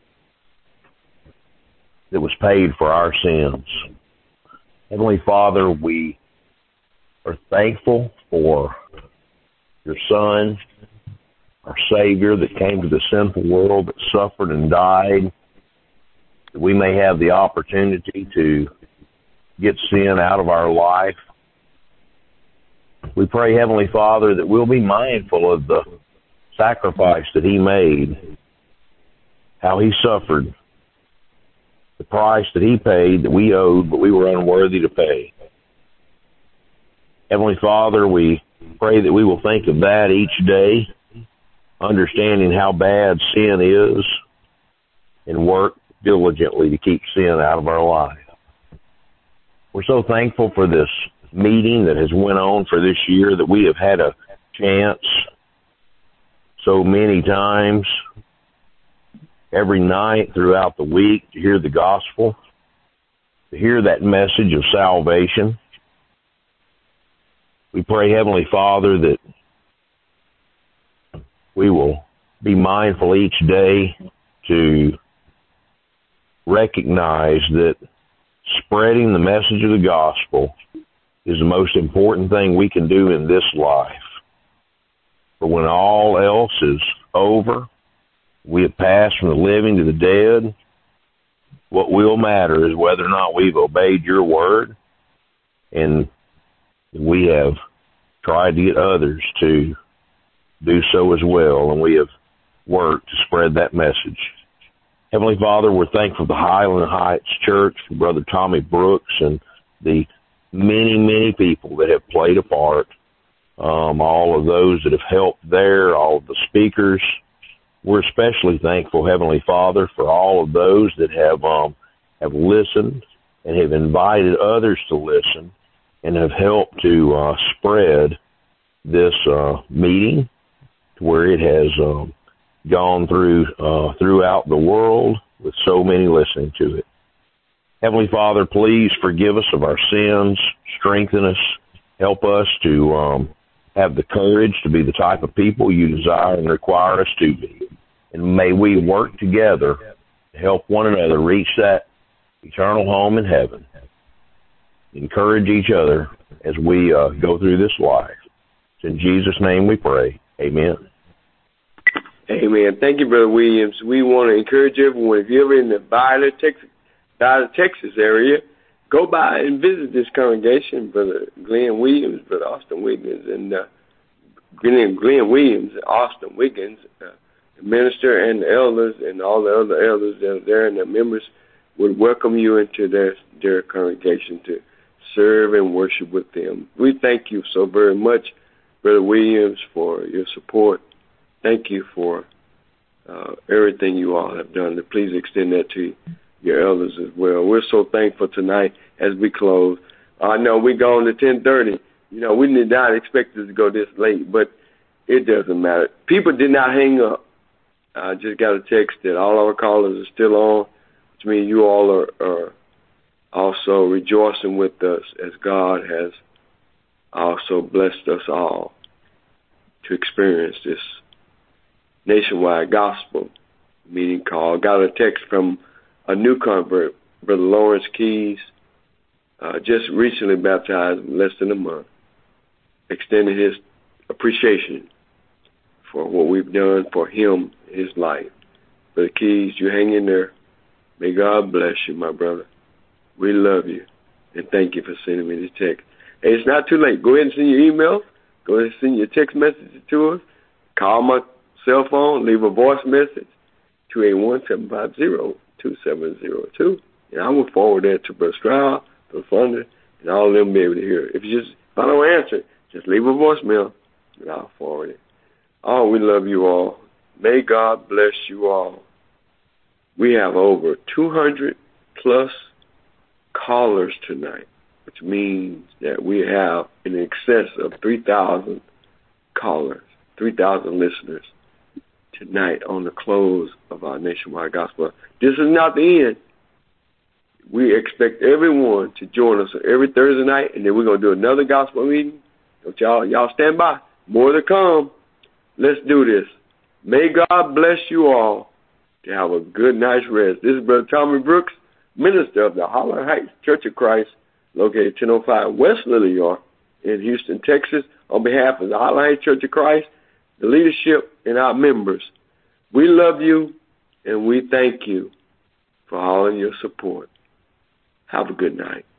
that was paid for our sins. Heavenly Father, we are thankful for your Son, our Savior, that came to the sinful world, that suffered and died, that we may have the opportunity to get sin out of our life. We pray, Heavenly Father, that we'll be mindful of the sacrifice that he made, how he suffered, the price that he paid that we owed, but we were unworthy to pay. Heavenly Father, we pray that we will think of that each day, understanding how bad sin is, and work diligently to keep sin out of our life. We're so thankful for this meeting that has went on for this year, that we have had a chance so many times every night throughout the week to hear the gospel, to hear that message of salvation. We pray, Heavenly Father, that we will be mindful each day to recognize that spreading the message of the gospel is the most important thing we can do in this life. For when all else is over, we have passed from the living to the dead, what will matter is whether or not we've obeyed your word, and we have tried to get others to do so as well, and we have worked to spread that message. Heavenly Father, we're thankful for the Highland Heights Church, for Brother Tommy Brooks, and the many, many people that have played a part, all of those that have helped there, all of the speakers. We're especially thankful, Heavenly Father, for all of those that have listened and have invited others to listen and have helped to spread this meeting to where it has gone through throughout the world with so many listening to it. Heavenly Father, please forgive us of our sins, strengthen us, help us to have the courage to be the type of people you desire and require us to be. And may we work together to help one another reach that eternal home in heaven. Encourage each other as we go through this life. It's in Jesus' name we pray. Amen. Amen. Thank you, Brother Williams. We want to encourage everyone, if you're ever in the Vider, Texas area, go by and visit this congregation, Brother Glenn Williams, Brother Austin Wiggins, and Glenn Williams, Austin Wiggins, the minister and the elders and all the other elders that are there and their members would welcome you into their congregation to serve and worship with them. We thank you so very much, Brother Williams, for your support. Thank you for everything you all have done. Please extend that to your elders as well. We're so thankful tonight as we close. I know we gone to 10:30. You know, we did not expect it to go this late, but it doesn't matter. People did not hang up. I just got a text that all our callers are still on, which means you all are also rejoicing with us as God has also blessed us all to experience this nationwide gospel meeting call. Got a text from a new convert, Brother Lawrence Keys, just recently baptized in less than a month, extending his appreciation for what we've done for him, his life. Brother Keys, you hang in there. May God bless you, my brother. We love you, and thank you for sending me this text. Hey, it's not too late. Go ahead and send your email. Go ahead and send your text messages to us. Call my cell phone. Leave a voice message, 281-750-2702. And I will forward that to Brother Stroud, Brother Thunder, and all of them be able to hear it. If I don't answer, just leave a voicemail, and I'll forward it. Oh, we love you all. May God bless you all. We have over 200 plus callers tonight, which means that we have in excess of 3,000 callers, 3,000 listeners tonight on the close of our nationwide gospel. This is not the end. We expect everyone to join us every Thursday night, and then we're going to do another gospel meeting. Don't y'all stand by. More to come. Let's do this. May God bless you all to have a good night's rest. This is Brother Tommy Brooks, minister of the Highland Heights Church of Christ, located 1005 West Lily York in Houston, Texas, on behalf of the Highland Heights Church of Christ, the leadership, and our members. We love you, and we thank you for all of your support. Have a good night.